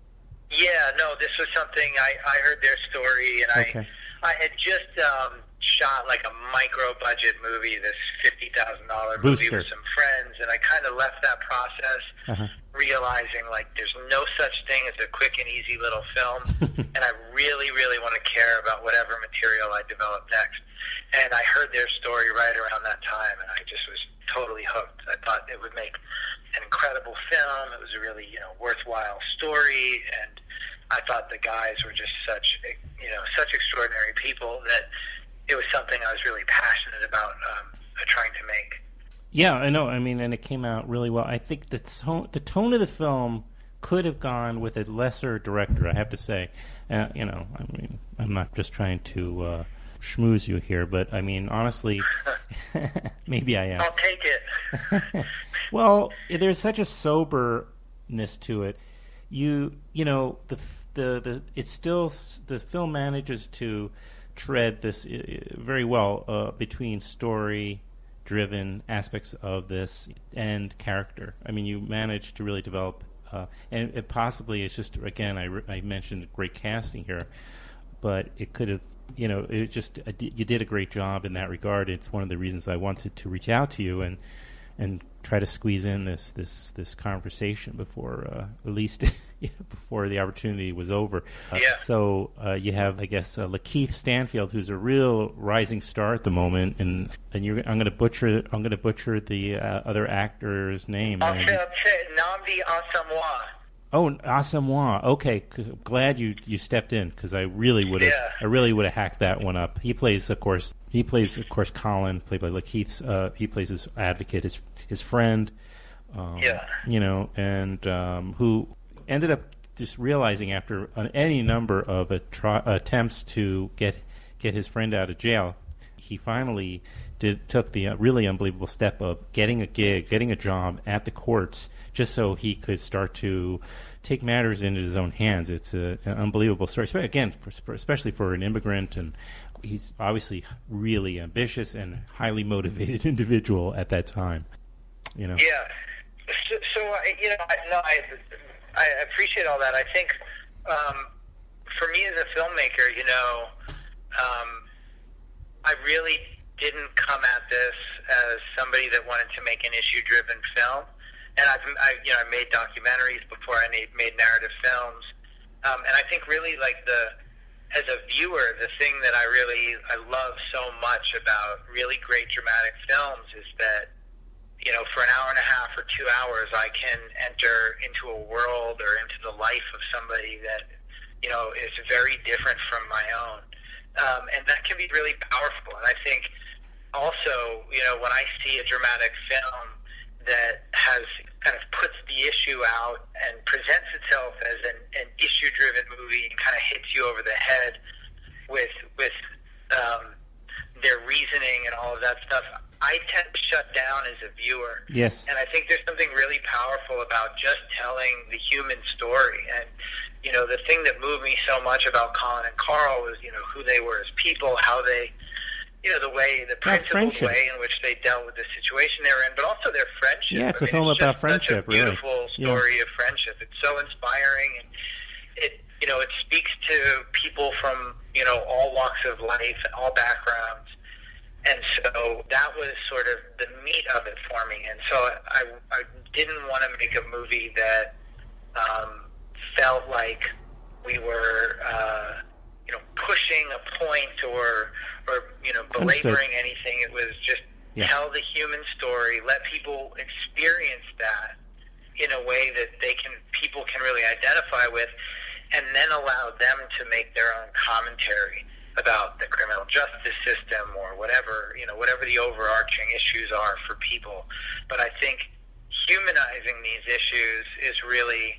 Yeah, no, this was something, I, I heard their story, and Okay. I I had just um, shot like a micro-budget movie, this fifty thousand dollars movie Booster. with some friends, and I kind of left that process Uh-huh. realizing, like, there's no such thing as a quick and easy little film, and I really, really want to care about whatever material I develop next. And I heard their story right around that time, and I just was totally hooked. I thought it would make an incredible film. It was a really, you know, worthwhile story, and I thought the guys were just such, you know, such extraordinary people that it was something I was really passionate about um, trying to make. Yeah, I know. I mean, and it came out really well. I think the tone, the tone of the film could have gone with a lesser director, I have to say. Uh, you know, I mean, I'm not just trying to uh, schmooze you here, but I mean, honestly, maybe I am. I'll take it. Well, there's such a soberness to it. You, you know, the the the it's still the film manages to tread this uh, very well uh, between story-driven aspects of this and character. I mean, you managed to really develop, uh, and it possibly it's just, again, I, re- I mentioned great casting here, but it could have, you know, it just, uh, d- you did a great job in that regard. It's one of the reasons I wanted to reach out to you and and try to squeeze in this this this conversation before uh, at least before the opportunity was over. Uh, yeah. So uh, you have, I guess, uh, Lakeith Stanfield, who's a real rising star at the moment, and and you're, I'm going to butcher I'm going to butcher the uh, other actor's name. I'll say, I'll say Nnamdi Asomugha. Oh, Asomugha. Okay, C- glad you, you stepped in, because I really would have Yeah. I really would have hacked that one up. He plays, of course, he plays, of course, Colin, played by Lakeith's. Uh, he plays his advocate, his his friend. Um, Yeah. You know, and um, who ended up just realizing after an, any number of attri- attempts to get get his friend out of jail, he finally did took the uh, really unbelievable step of getting a gig, getting a job at the courts, just so he could start to take matters into his own hands. It's a, an unbelievable story, Espe- again, for, especially for an immigrant, and he's obviously really ambitious and highly motivated individual at that time. You know. Yeah. So, so I- you know, I, no, I, I appreciate all that. I think um, for me as a filmmaker, you know, um, I really didn't come at this as somebody that wanted to make an issue-driven film. And I've, I, you know, I made documentaries before I made, made narrative films. Um, and I think really, like, the as a viewer, the thing that I really I love so much about really great dramatic films is that, you know, for an hour and a half or two hours, I can enter into a world or into the life of somebody that, you know, is very different from my own. Um, and that can be really powerful. And I think also, you know, when I see a dramatic film that has kind of puts the issue out and presents itself as an, an issue-driven movie and kind of hits you over the head with with um, their reasoning and all of that stuff, I tend to shut down as a viewer. Yes. And I think there's something really powerful about just telling the human story. And, you know, the thing that moved me so much about Colin and Carl was, you know, who they were as people, how they, you know, the way, the principled way in which they dealt with the situation they were in, but also their friendship. Yeah, it's I a mean, film it's about just friendship, such a really. beautiful Yeah. story of friendship. It's so inspiring, and it, you know, it speaks to people from, you know, all walks of life and all backgrounds. And so that was sort of the meat of it for me. And so I, I didn't want to make a movie that um, felt like we were, uh, you know, pushing a point or, or you know, belaboring Understood. anything. It was just Yeah. tell the human story, let people experience that in a way that they can, people can really identify with, and then allow them to make their own commentary about the criminal justice system or whatever, you know, whatever the overarching issues are for people. But I think humanizing these issues is really,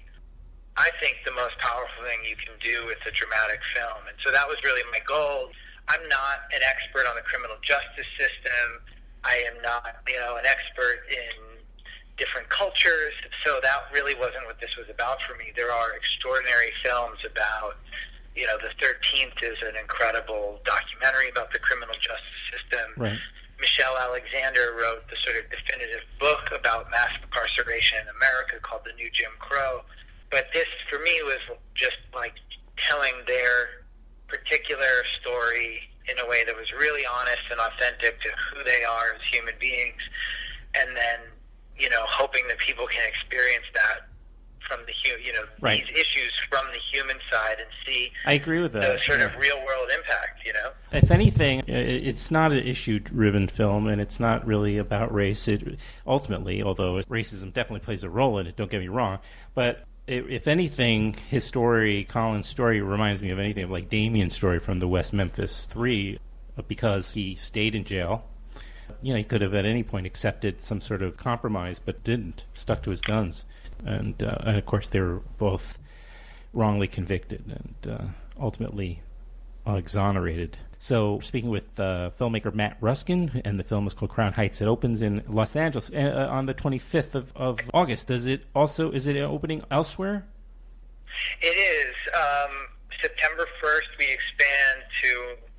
I think, the most powerful thing you can do with a dramatic film. And so that was really my goal. I'm not an expert on the criminal justice system. I am not, you know, an expert in different cultures. So that really wasn't what this was about for me. There are extraordinary films about, you know, The thirteenth is an incredible documentary about the criminal justice system. Right. Michelle Alexander wrote the sort of definitive book about mass incarceration in America called The New Jim Crow. But this, for me, was just like telling their particular story in a way that was really honest and authentic to who they are as human beings. And then, you know, hoping that people can experience that from the, hu- you know, Right. these issues from the human side and see I agree with the that. sort yeah. of real-world impact, you know? If anything, i- it's not an issue-driven film, and it's not really about race. It ultimately, although racism definitely plays a role in it, don't get me wrong, but i- if anything, his story, Colin's story, reminds me of anything of like Damien's story from the West Memphis Three, because he stayed in jail. You know, he could have at any point accepted some sort of compromise, but didn't, stuck to his guns. And, uh, and of course, they were both wrongly convicted and uh, ultimately uh, exonerated. So, speaking with uh, filmmaker Matt Ruskin, and the film is called Crown Heights. It opens in Los Angeles uh, on the twenty-fifth of, of August. Does it also, is it opening elsewhere? It is. Um, September first, we expand to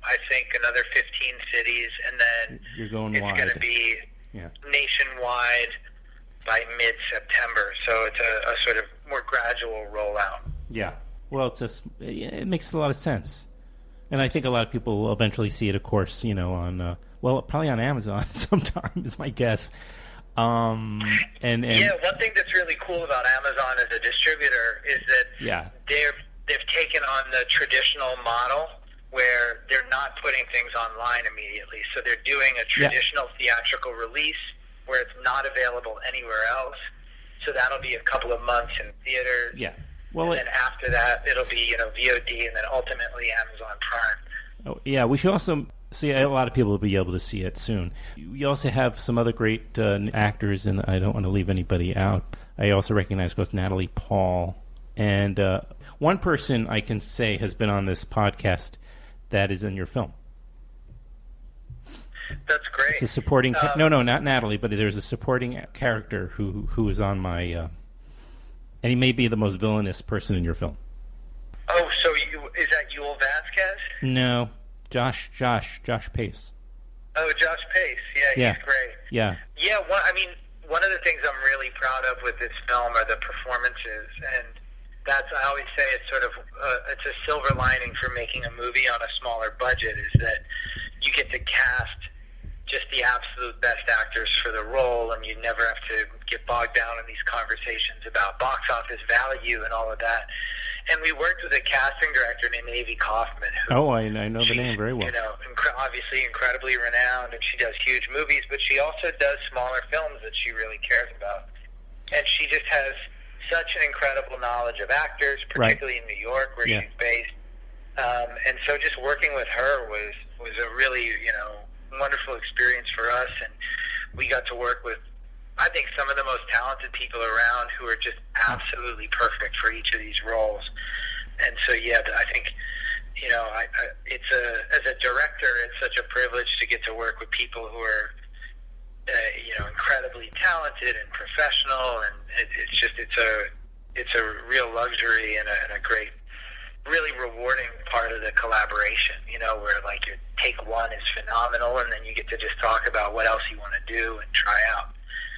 I think, another fifteen cities, and then You're going it's wide. going to be Yeah. nationwide by mid-September. So it's a, a sort of more gradual rollout. Yeah. Well, it's just, it makes a lot of sense. And I think a lot of people will eventually see it, of course, you know, on, uh, well, probably on Amazon sometime is my guess. Um, and, and yeah, one thing that's really cool about Amazon as a distributor is that yeah. they're, they've taken on the traditional model where they're not putting things online immediately. So they're doing a traditional yeah. theatrical release where it's not available anywhere else. So that'll be a couple of months in theaters. Yeah. Well, and it, then after that, it'll be, you know, V O D and then ultimately Amazon Prime. Oh, yeah, we should also see, a lot of people will be able to see it soon. You also have some other great uh, actors, and I don't want to leave anybody out. I also recognize, of course, Natalie Paul. And uh, one person I can say has been on this podcast that is in your film. That's great. It's a supporting... Ca- um, no, no, not Natalie, but there's a supporting character who who is on my... Uh, and he may be the most villainous person in your film. Oh, so you, is that Yul Vasquez? No, Josh, Josh, Josh Pace. Oh, Josh Pace. Yeah, Yeah. he's great. Yeah. Yeah, one, I mean, one of the things I'm really proud of with this film are the performances, and that's, I always say it's sort of, uh, it's a silver lining for making a movie on a smaller budget, is that you get to cast just the absolute best actors for the role, and you never have to get bogged down in these conversations about box office value and all of that. And we worked with a casting director named Avi Kaufman. Who, Oh, I, I know the name very well. You know, incre- obviously incredibly renowned, and she does huge movies, but she also does smaller films that she really cares about. And she just has such an incredible knowledge of actors, particularly in New York, where Yeah. she's based. Um, and so just working with her was, was a really, you know, wonderful experience for us. And we got to work with, I think, some of the most talented people around who are just absolutely perfect for each of these roles. And so, yeah, I think, you know, I, I, it's a, as a director, it's such a privilege to get to work with people who are, uh, you know, incredibly talented and professional, and it, it's just, it's a, it's a real luxury and a, and a great, really rewarding part of the collaboration, you know, where like your take one is phenomenal, and then you get to just talk about what else you want to do and try out.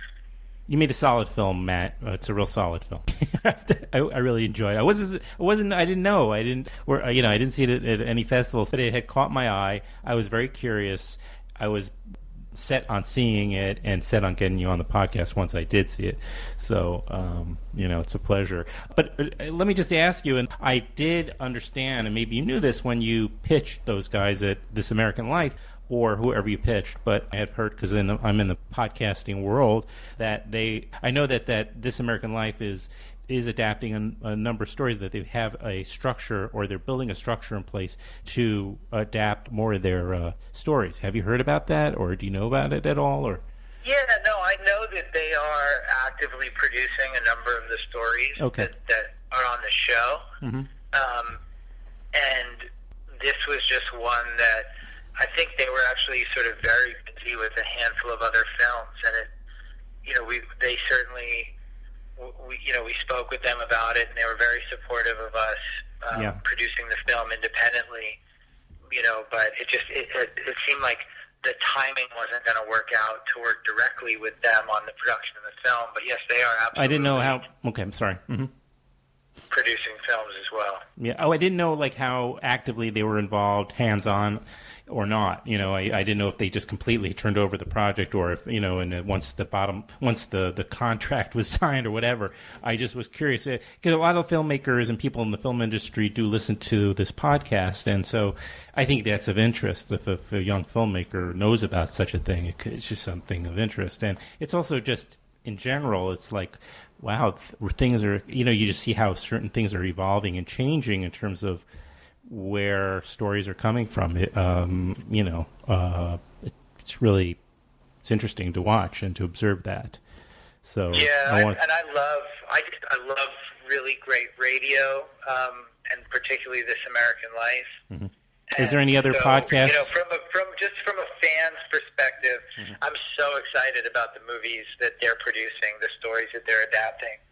You made a solid film, Matt. Uh, it's a real solid film. I, I really enjoyed it. I wasn't, I wasn't, I didn't know. I didn't, or, you know, I didn't see it at, at any festivals, but it had caught my eye. I was very curious. I was set on seeing it and set on getting you on the podcast once I did see it. So, um, you know, it's a pleasure. But uh, let me just ask you, and I did understand, and maybe you knew this when you pitched those guys at This American Life, or whoever you pitched, but I have heard, because I'm in the podcasting world, that they, I know that, that This American Life is is adapting a, a number of stories, that they have a structure, or they're building a structure in place to adapt more of their uh, stories. Have you heard about that, or do you know about it at all? Or Yeah, no, I know that they are actively producing a number of the stories Okay. that, that are on the show. Mm-hmm. Um, and this was just one that I think they were actually sort of very busy with a handful of other films, and it, you know, we they certainly, we you know, we spoke with them about it, and they were very supportive of us um, Yeah. producing the film independently. You know, but it just it, it, it seemed like the timing wasn't going to work out to work directly with them on the production of the film. But yes, they are absolutely. I didn't know how. Okay, I'm sorry. Mm-hmm. producing films as well. Yeah. Oh, I didn't know like how actively they were involved, hands-on, or not. You know, I, I didn't know if they just completely turned over the project, or if, you know, and uh, once the bottom, once the, the contract was signed or whatever. I just was curious because a lot of filmmakers and people in the film industry do listen to this podcast, and so I think that's of interest. If, if a young filmmaker knows about such a thing, it, it's just something of interest, and it's also just in general, it's like, wow, things are, you know, you just see how certain things are evolving and changing in terms of where stories are coming from. It, um, you know, uh, it, it's really, it's interesting to watch and to observe that. So yeah, I I, want, and I love, I just, I love really great radio, um, and particularly This American Life. mm-hmm. Is there any other so, podcasts? You know, from a, from just from a fan's perspective, mm-hmm. I'm so excited about the movies that they're producing, the stories that they're adapting.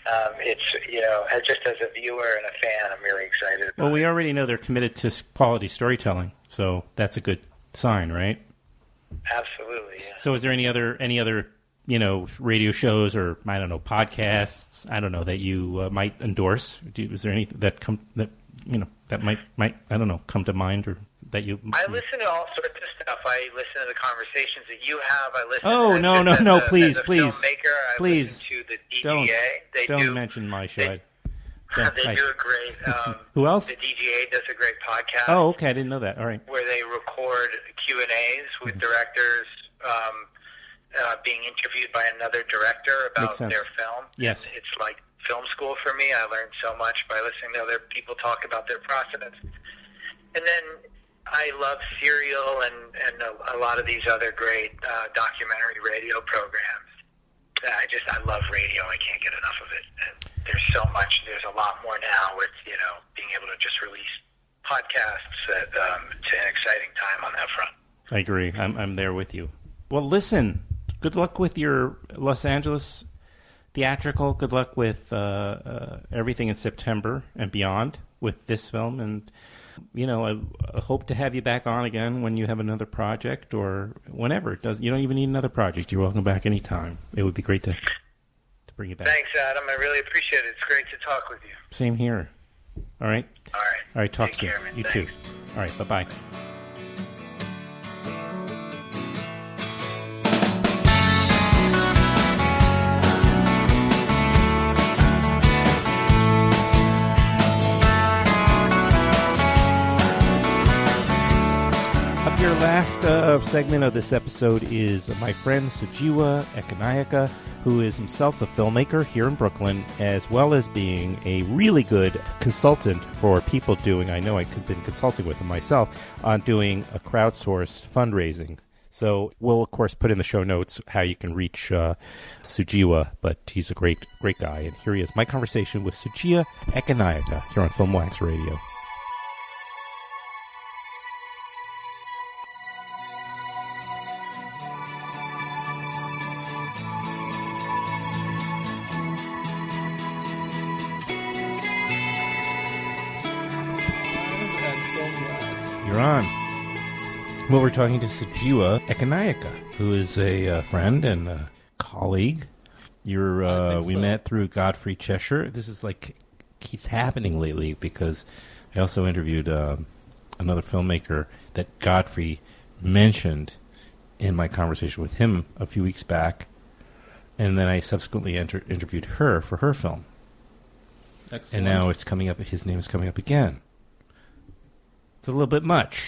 um, it's, you know, as, just as a viewer and a fan, I'm really excited about Well, it. we already know they're committed to s- quality storytelling, so that's a good sign, right? Absolutely, yeah. So is there any other any other you know radio shows or I don't know podcasts I don't know that you uh, might endorse? Do, is there any that come that you know that might might I don't know come to mind or that you? I listen to all sorts of stuff. I listen to the conversations that you have. I listen. Oh to no no as no! a, Please as a please filmmaker, I please listen to the D G A. don't They don't do, mention my show. They, Don't, they I, do a great. Um, Who else? The D G A does a great podcast. Oh, okay. I didn't know that. All right. Where they record Q and A's with directors um, uh, being interviewed by another director about Makes sense. their film. Yes. And it's like film school for me. I learned so much by listening to other people talk about their process. And then I love Serial and, and a, a lot of these other great uh, documentary radio programs. I just, I love radio. I can't get enough of it. And there's so much, there's a lot more now with, you know, being able to just release podcasts at um, to an exciting time on that front. I agree. I'm I'm there with you. Well, listen. Good luck with your Los Angeles theatrical. Good luck with uh, uh, everything in September and beyond with this film. And you know, I, I hope to have you back on again when you have another project or whenever. It does. You don't even need another project. You're welcome back anytime. It would be great to to bring you back. Thanks, Adam. I really appreciate it. It's great to talk with you. Same here. All right. All right. All right. Talk Take soon. care, man. You Thanks. too. All right. Bye bye. Up your last uh, segment of this episode is my friend Sujiwa Ekanayaka, who is himself a filmmaker here in Brooklyn, as well as being a really good consultant for people doing, I know I've been consulting with him myself, on doing a crowdsourced fundraising. So we'll, of course, put in the show notes how you can reach uh, Sujiwa, but he's a great, great guy. And here he is, my conversation with Sujiwa Ekanayaka here on Filmwax Radio. You're on. Well, we're talking to Sujiwa Ekanayaka, who is a uh, friend and a colleague. You're, uh, we so. met through Godfrey Cheshire. This is like keeps happening lately because I also interviewed uh, another filmmaker that Godfrey mentioned in my conversation with him a few weeks back, and then I subsequently enter- interviewed her for her film. Excellent. And now it's coming up. His name is coming up again. It's a little bit much.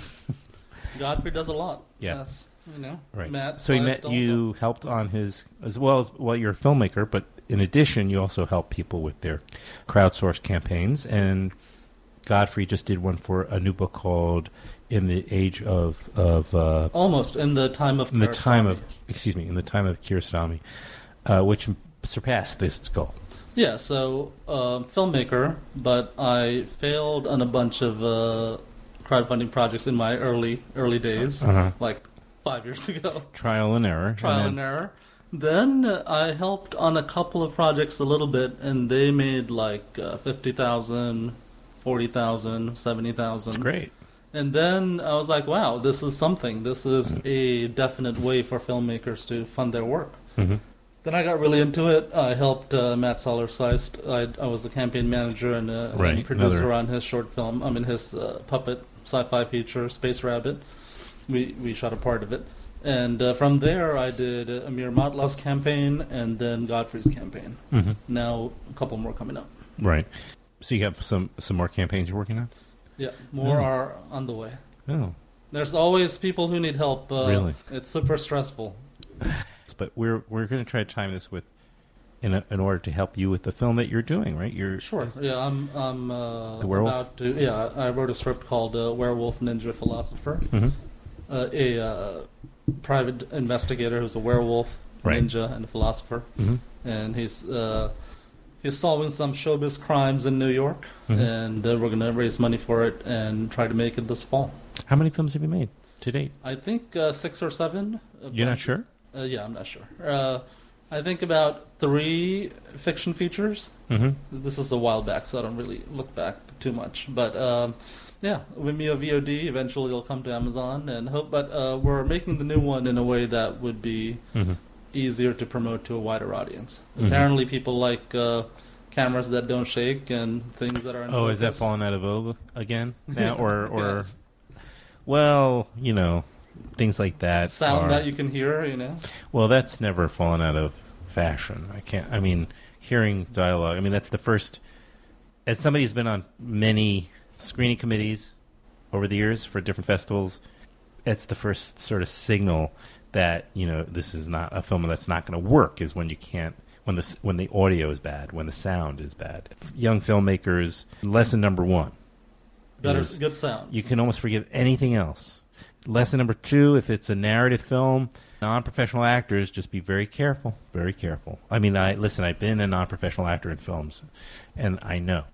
Godfrey does a lot. Yeah. Yes. You know, Right. Matt so he met also. you, helped on his, as well as, well, you're a filmmaker, but in addition, you also help people with their crowdsourced campaigns. And Godfrey just did one for a new book called In the Age of, of uh, Almost, in the time of in the time of, Kiarostami. excuse me, in the time of Kiarostami, uh, which surpassed this goal. Yeah, so uh, filmmaker, but I failed on a bunch of uh, crowdfunding projects in my early early days, Uh-huh. like five years ago. Trial and error. Trial and and, then- error. Then uh, I helped on a couple of projects a little bit, and they made like uh, fifty thousand, forty thousand, seventy thousand. That's great. And then I was like, wow, this is something. This is a definite way for filmmakers to fund their work. Mhm. Then I got really into it. I helped uh, Matt Soller-Seist. I, I was the campaign manager and, uh, Right, and producer another- on his short film. I mean, his uh, puppet sci-fi feature, Space Rabbit. We we shot a part of it. And uh, from there, I did uh, Amir Matla's campaign and then Godfrey's campaign. Mhm. Now, a couple more coming up. Right. So you have some, some more campaigns you're working on? Yeah, more Oh. are on the way. Oh. There's always people who need help. Uh, Really? It's super stressful. But we're we're going to try to time this with, in a, in order to help you with the film that you're doing, right? You're Sure. Yeah, I'm. I'm uh, The werewolf? about to. Yeah, I wrote a script called uh, "Werewolf Ninja Philosopher." Mhm. Uh, a uh, private investigator who's a werewolf, Right. ninja, and a philosopher, Mhm. and he's uh, he's solving some showbiz crimes in New York, Mhm. and uh, we're gonna raise money for it and try to make it this fall. How many films have you made to date? I think uh, six or seven. A You're not bunch- sure? Uh, yeah, I'm not sure. Uh, I think about three fiction features. Mm-hmm. This is a while back, so I don't really look back too much. But um, yeah, Vimeo V O D. Eventually, it'll come to Amazon, and hope. But uh, we're making the new one in a way that would be mm-hmm. easier to promote to a wider audience. Mm-hmm. Apparently, people like uh, cameras that don't shake and things that are. In oh, focus. Is that falling out of vogue again now, or or? Yes. Well, you know, things like that. Sound are, that you can hear, you know. Well, that's never fallen out of fashion. I can't. I mean, hearing dialogue. I mean, that's the first. As somebody who's been on many screening committees over the years for different festivals, it's the first sort of signal that, you know, this is not a film that's not going to work. Is when you can't. When the when the audio is bad. When the sound is bad. Young filmmakers. Lesson number one. Better is good sound. You can almost forgive anything else. Lesson number two, if it's a narrative film, non-professional actors, just be very careful, very careful. I mean, I listen, I've been a non-professional actor in films, and I know.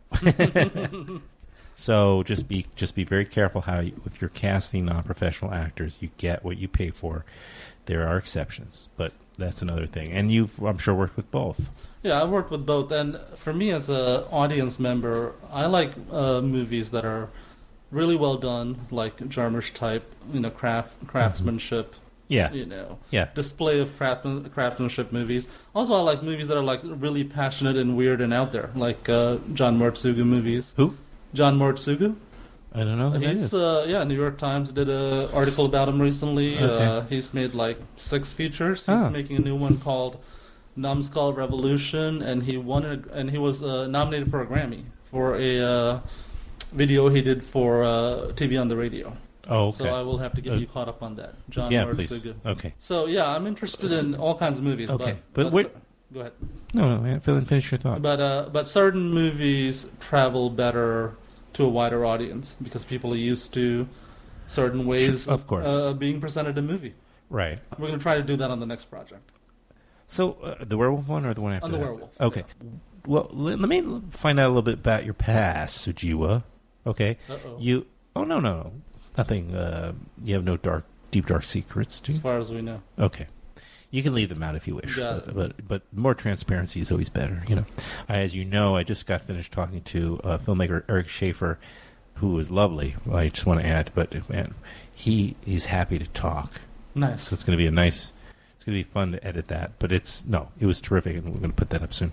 So just be just be very careful how you, if you're casting non-professional actors, you get what you pay for. There are exceptions, but that's another thing. And you've, I'm sure, worked with both. Yeah, I've worked with both, and for me as an audience member, I like uh, movies that are really well done, like Jarmusch type, you know, craft craftsmanship. Yeah. You know, yeah. display of craft, craftsmanship movies. Also, I like movies that are like really passionate and weird and out there, like uh, John Murtsugu movies. Who? John Murtsugu. I don't know who that he's is. Uh, yeah, New York Times did an article about him recently. Okay. Uh, he's made like six features. He's Oh. making a new one called Numbskull Revolution, and he won a, and he was uh, nominated for a Grammy for a uh, video he did for uh, T V on the Radio. Oh, okay. So I will have to get Uh, you caught up on that, John yeah, Murtsugu. please. Okay. So yeah, I'm interested in all kinds of movies. Okay, but, but but what- cer- go ahead. No, no, fin- finish your thought. But uh, but certain movies travel better to a wider audience because people are used to certain ways Sure, of course. uh, being presented in a movie. Right. We're going to try to do that on the next project. So, uh, the werewolf one or the one after On the that? werewolf, Okay. Well, let, let me l- find out a little bit about your past, Sujiwa. Okay. Uh-oh. You. Oh no, no, no, nothing. Uh, you have no dark, deep, dark secrets, do you? As far as we know. Okay. You can leave them out if you wish, Got but, it. but but more transparency is always better. You know, I, as you know, I just got finished talking to uh, filmmaker Eric Schaefer, who was lovely. I just want to add, but man, he he's happy to talk. Nice. So it's going to be a nice. It's going to be fun to edit that. But it's no, it was terrific, and we're going to put that up soon.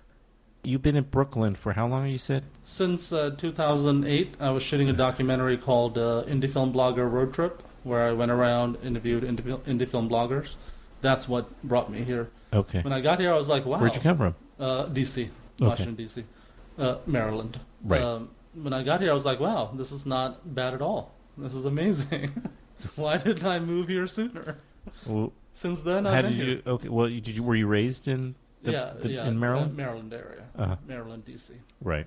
You've been in Brooklyn for how long? You said Since uh, two thousand eight, I was shooting a documentary called uh, Indie Film Blogger Road Trip, where I went around, interviewed indie, fil- indie film bloggers. That's what brought me here. Okay. When I got here, I was like, wow. Where'd you come from? Uh, D C, Okay. Washington, D C. Uh, Maryland. Right. Um, when I got here, I was like, wow, this is not bad at all. This is amazing. Why didn't I move here sooner? Well, Since then, how I've been did here. you? Okay. Well, you, did you? Were you raised in? The, yeah, the, yeah, in Maryland. uh, Maryland area, Uh-huh. Maryland, D C. Right.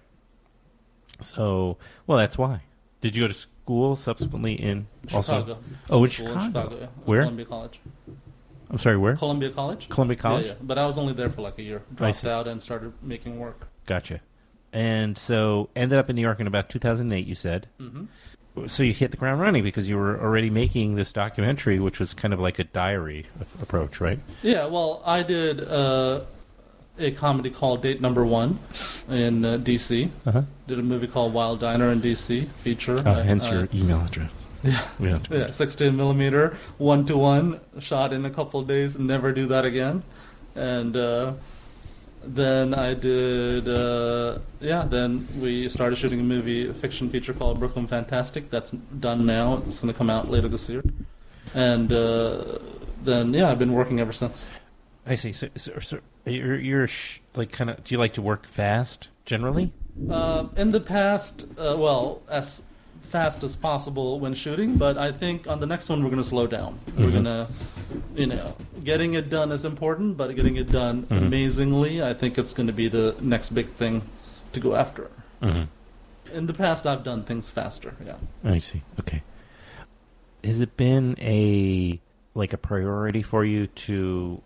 So, well, that's why. Did you go to school subsequently in also? Chicago. Oh, in School Chicago. Chicago, yeah. Where? Columbia College. I'm sorry, where? Columbia College. Columbia College? Yeah, yeah. But I was only there for like a year. I Dropped see. out and started making work. Gotcha. And so ended up in New York in about two thousand eight, you said. Mhm. So you hit the ground running because you were already making this documentary, which was kind of like a diary a- approach, right? Yeah, well, I did uh, a comedy called Date Number One in uh, D C. Uh-huh. Did a movie called Wild Diner in D C, feature. Uh, hence Uh, your email address. Yeah, We don't have to- yeah, sixteen millimeter, one to one, shot in a couple of days, and never do that again. And uh, then I did, uh, yeah. Then we started shooting a movie, a fiction feature called Brooklyn Fantastic. That's done now. It's going to come out later this year. And uh, then, yeah, I've been working ever since. I see. So, so, so you're, you're sh- like kind of. Do you like to work fast generally? Uh, in the past, uh, well, as fast as possible when shooting, but I think on the next one we're going to slow down. We're Mhm. going to, you know, getting it done is important, but getting it done Mhm. amazingly, I think it's going to be the next big thing to go after. Mhm. In the past, I've done things faster, yeah. I see. Okay. Has it been a like a priority for you to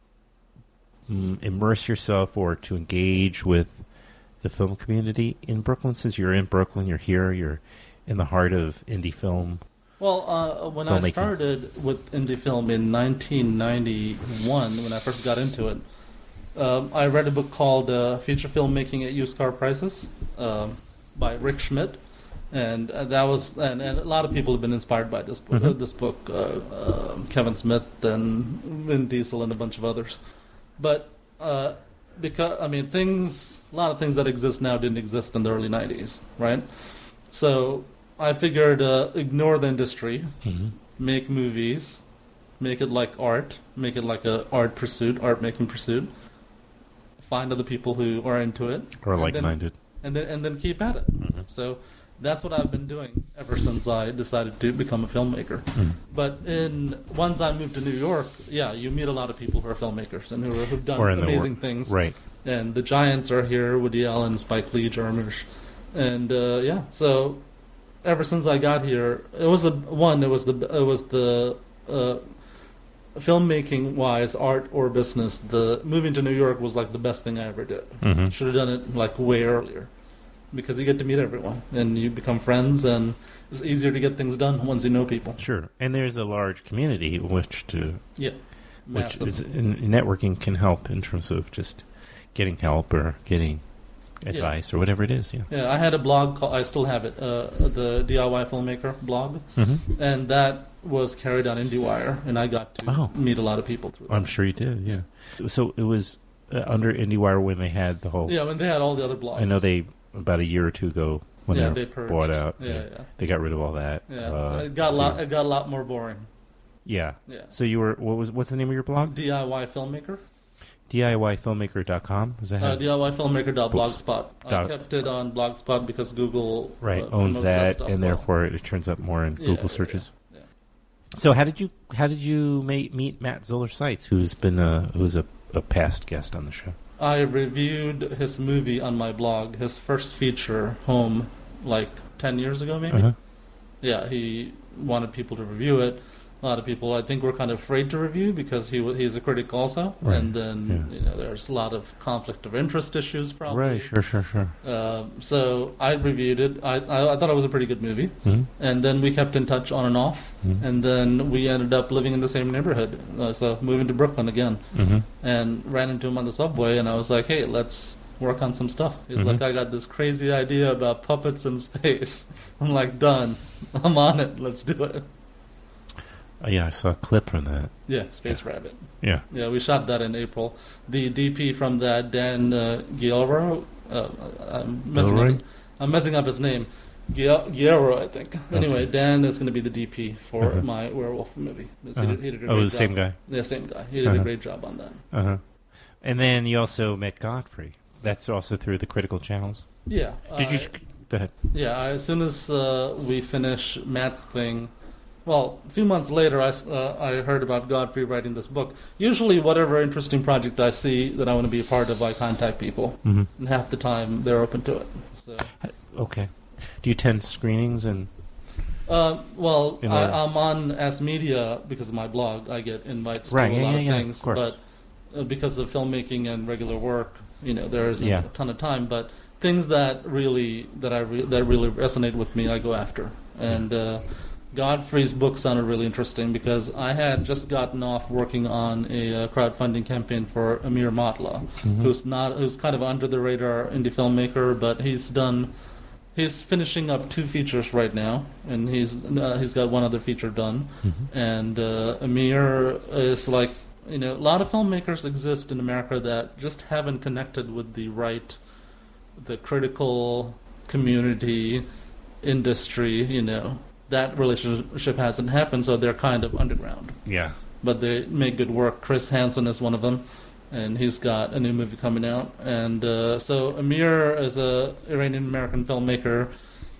mm, immerse yourself or to engage with the film community in Brooklyn? Since you're in Brooklyn, you're here, you're in the heart of indie film. Well, uh, when I Filmmaking. started with indie film in nineteen ninety-one, when I first got into it, Um, I read a book called uh, Feature Filmmaking at Used Car Prices um, by Rick Schmidt, and uh, that was and, and a lot of people have been inspired by this book. Mhm. Uh, this book, uh, uh, Kevin Smith and Vin Diesel and a bunch of others. But uh, because I mean, things, a lot of things that exist now didn't exist in the early nineties, right? So I figured, uh, ignore the industry, Mhm. make movies, make it like art, make it like a art pursuit, art making pursuit. Find other people who are into it, Or and then- like-minded. and then and then keep at it. So that's what I've been doing ever since I decided to become a filmmaker. Mm. But in once I moved to New York, yeah, you meet a lot of people who are filmmakers and who are, who've done Or in the amazing wor- things. right. And the giants are here: Woody Allen, Spike Lee, Jarmusch, and uh, yeah. So ever since I got here, it was a one. It was the it was the uh, filmmaking wise, art or business. The moving to New York was like the best thing I ever did. Mhm. Should have done it like way earlier, because you get to meet everyone and you become friends, and it's easier to get things done once you know people. Sure, and there's a large community in which to Yeah, which massive. is, and networking can help in terms of just getting help or getting advice or whatever it is. Yeah, Yeah, I had a blog called, I still have it, uh, the D I Y Filmmaker blog, Mhm. and that was carried on IndieWire, and I got to Oh. meet a lot of people through that. I'm sure you did. Yeah, so it was uh, under IndieWire when they had the whole. Yeah, when they had all the other blogs. I know they about a year or two ago when Yeah, they they were purged. bought out. Yeah, yeah. They got rid of all that. Yeah, Uh, it got a so- lot. It got a lot more boring. Yeah. Yeah. So you were what was what's the name of your blog? D I Y Filmmaker. D I Y filmmaker dot com. Is that how? Uh, D I Y Filmmaker dot blogspot. I Dot- kept it on Blogspot because Google Right, uh, owns promotes that, stuff and well. therefore it turns up more in Yeah, Google yeah, searches. yeah, So how did you how did you meet, meet Matt Zoller Seitz, who's been a who's a, a past guest on the show? I reviewed his movie on my blog, his first feature, Home, like ten years ago, maybe. Uh-huh. Yeah, he wanted people to review it. A lot of people, I think, were kind of afraid to review because he wa- he's a critic also, Right. and then you know there's a lot of conflict of interest issues, probably. Right, sure, sure, sure. Uh, so I reviewed it. I, I I thought it was a pretty good movie, Mhm. and then we kept in touch on and off, Mhm. and then we ended up living in the same neighborhood. Uh, so moving to Brooklyn again, Mhm. and ran into him on the subway, and I was like, "Hey, let's work on some stuff." He's Mhm. like, "I got this crazy idea about puppets in space." I'm like, "Done. I'm on it. Let's do it." Uh, yeah, I saw a clip from that. Yeah, Space Rabbit. Yeah. Yeah, we shot that in April. The D P from that, Dan uh, Guillermo, uh, I'm, messing Gilroy? up, I'm messing up his name. Guil- Guillermo, I think. Anyway, Okay. Dan is going to be the D P for Uh-huh. my werewolf movie. He Uh-huh. did, he did a Oh, great the same job. guy? Yeah, same guy. He did Uh-huh. a great job on that. Uh-huh. And then you also met Godfrey. That's also through the critical channels? Yeah. Did you... uh, Go ahead. Yeah, I, as soon as uh, we finish Matt's thing, well, a few months later, I, s- uh, I heard about Godfrey writing this book. Usually, whatever interesting project I see that I want to be a part of, I contact people, Mhm. and half the time they're open to it. So, Okay. Do you attend screenings and... uh, well, In order. I, I'm on As Media because of my blog. I get invites Right, to a yeah, lot yeah, of yeah, things, of course. but uh, because of filmmaking and regular work, you know, there isn't Yeah. a ton of time. But things that really that I re- that really resonate with me, I go after. And uh, Godfrey's book sounded really interesting because I had just gotten off working on a uh, crowdfunding campaign for Amir Matla, Mhm. who's not who's kind of under the radar indie filmmaker, but he's done. He's finishing up two features right now, and he's uh, he's got one other feature done. Mhm. And uh, Amir is like, you know, a lot of filmmakers exist in America that just haven't connected with the right, the critical community, industry. You know, that relationship hasn't happened, so they're kind of underground. Yeah. But they make good work. Chris Hansen is one of them, and he's got a new movie coming out. And uh, so Amir is a Iranian American filmmaker.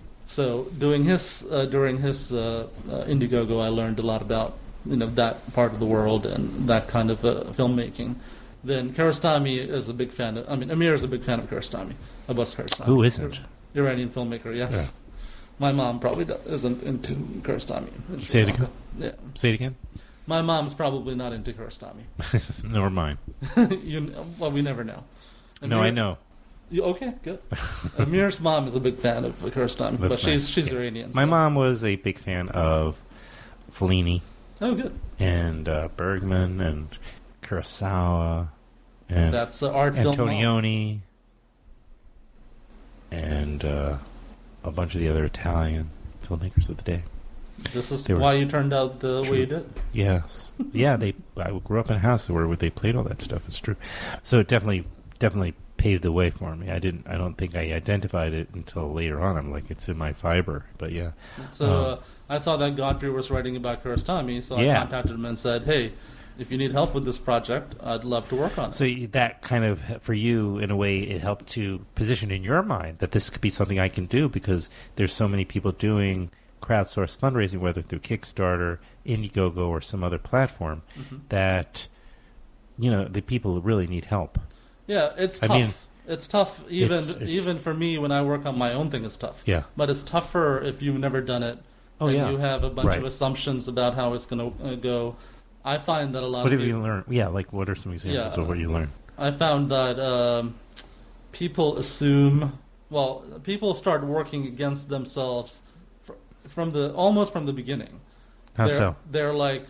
So doing his uh, during his uh, uh, Indiegogo, I learned a lot about you know that part of the world and that kind of uh, filmmaking. Then Kiarostami is a big fan of. I mean, Amir is a big fan of Kiarostami. Abbas Kiarostami. Who isn't? Iranian filmmaker, yes. Yeah. My mom probably do- isn't into Kiarostami. in Say it Sri again. Lanka. Yeah. Say it again. My mom's probably not into Kiarostami. Nor mine. you know, well, we never know. No, I know. You, okay, good. Amir's mom is a big fan of Kiarostami, but That's she's nice. she's Yeah. Iranian. My so- mom was a big fan of Fellini. Oh, good. And uh, Bergman and Kurosawa and That's the art film Antonioni, and uh, a bunch of the other Italian filmmakers of the day. This is They were why you turned out the true. way you did. Yes, yeah. They I grew up in a house where they played all that stuff. It's true. So it definitely, definitely paved the way for me. I didn't. I don't think I identified it until later on. I'm like, it's in my fiber. But yeah. So Um, uh, I saw that Godfrey was writing about Kiarostami, so Yeah. I contacted him and said, "Hey, if you need help with this project, I'd love to work on it." So you- that kind of, for you, in a way, it helped to position in your mind that this could be something I can do because there's so many people doing crowdsourced fundraising, whether through Kickstarter, Indiegogo, or some other platform, Mhm. that, you know, the people really need help. Yeah, it's I tough. mean, it's tough even it's- it's- even for me when I work on my own thing. It's tough. Yeah. But it's tougher if you've never done it. Oh, and yeah. you have a bunch Right. of assumptions about how it's going to uh, go. I find that a lot What of have you people, learned? Yeah, like what are some examples Yeah. of what you learned? I found that um, people assume, well, people start working against themselves fr- from the almost from the beginning. How they're, so? They're like,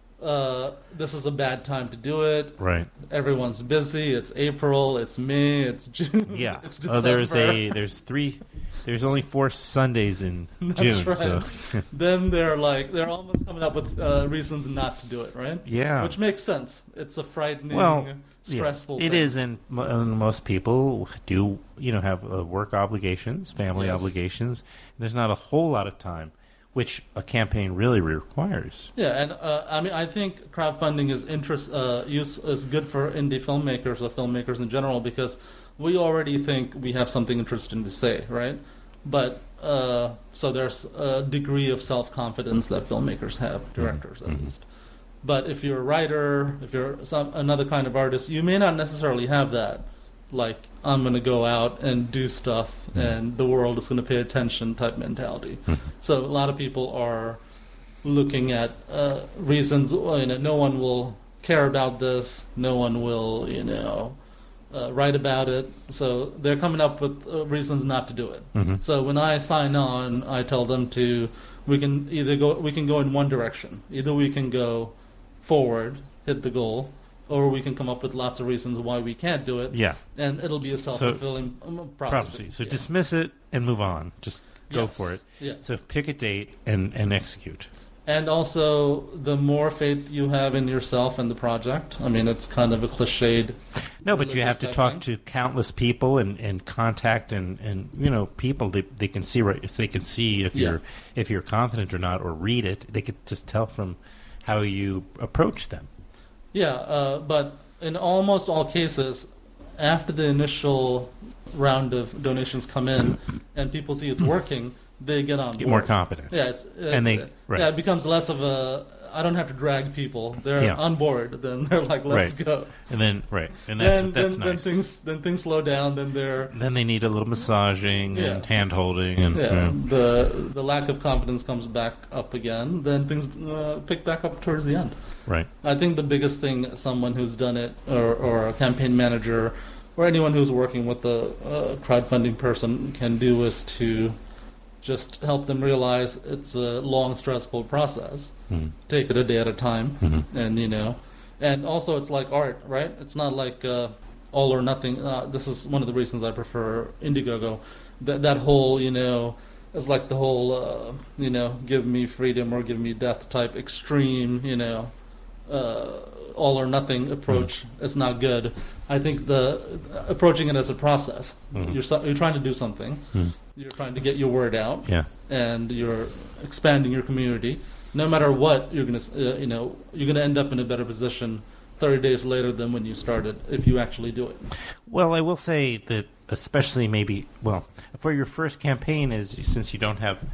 uh, this is a bad time to do it. Right. Everyone's busy. It's April. It's May. It's June. Yeah. It's Oh, there's December. a there's three. There's only four Sundays in That's June. right. So Then they're like they're almost coming up with uh, reasons not to do it, right? Yeah. Which makes sense. It's a frightening, well, stressful. yeah, it thing. is, and mo- and most people do, you know, have uh, work obligations, family Yes. obligations. There's not a whole lot of time, which a campaign really requires. Yeah, and uh, I mean, I think crowdfunding is interest uh, use is good for indie filmmakers or filmmakers in general because we already think we have something interesting to say, right? But uh, so there's a degree of self confidence that filmmakers have, directors at Mhm. least. But if you're a writer, if you're some another kind of artist, you may not necessarily have that. Like, I'm going to go out and do stuff, Mhm. and the world is going to pay attention type mentality. Mhm. So a lot of people are looking at uh, reasons. Well, you know, no one will care about this. No one will, you know, uh, write about it. So they're coming up with uh, reasons not to do it. Mhm. So when I sign on, I tell them to. We can either go. We can go in one direction. Either we can go forward, hit the goal, or we can come up with lots of reasons why we can't do it. Yeah. And it'll be a So- self-fulfilling um, prophecy. Prophecy. So Yeah. dismiss it and move on. Just go Yes. for it. Yeah. So pick a date and, and execute. And also, the more faith you have in yourself and the project. I mean, it's kind of a cliched. No, but you have to religious talk type to countless people and, and contact and, and you know people they, they can see right if they can see if Yeah. you're if you're confident or not or read it they could just tell from how you approach them. Yeah, uh, but in almost all cases, after the initial round of donations come in and people see it's working, they get on Get board. more confident. Yeah, it's, it's, And they- right. yeah, it becomes less of a. I don't have to drag people. They're Yeah. on board. Then they're like, "Let's Right. go." And then right and that's then, that's then, nice. then things then things slow down. Then they're Then they need a little massaging Yeah. and hand holding and yeah, yeah. the the lack of confidence comes back up again. Then things uh, pick back up towards the end. Right. I think the biggest thing someone who's done it, or, or a campaign manager, or anyone who's working with a, a crowdfunding person can do is to just help them realize it's a long, stressful process. Mhm. Take it a day at a time, Mhm. and you know, and also it's like art, right? It's not like uh, all or nothing. Uh, this is one of the reasons I prefer Indiegogo. That that whole, you know. It's like the whole, uh, you know, give me freedom or give me death type extreme, you know, uh, all or nothing approach is not good. I think the approaching it as a process. Mhm. You're so- you're trying to do something. Mhm. You're trying to get your word out. Yeah. And you're expanding your community. No matter what, you're gonna uh, you know you're gonna end up in a better position thirty days later than when you started if you actually do it. Well, I will say that especially maybe well for your first campaign is since you don't have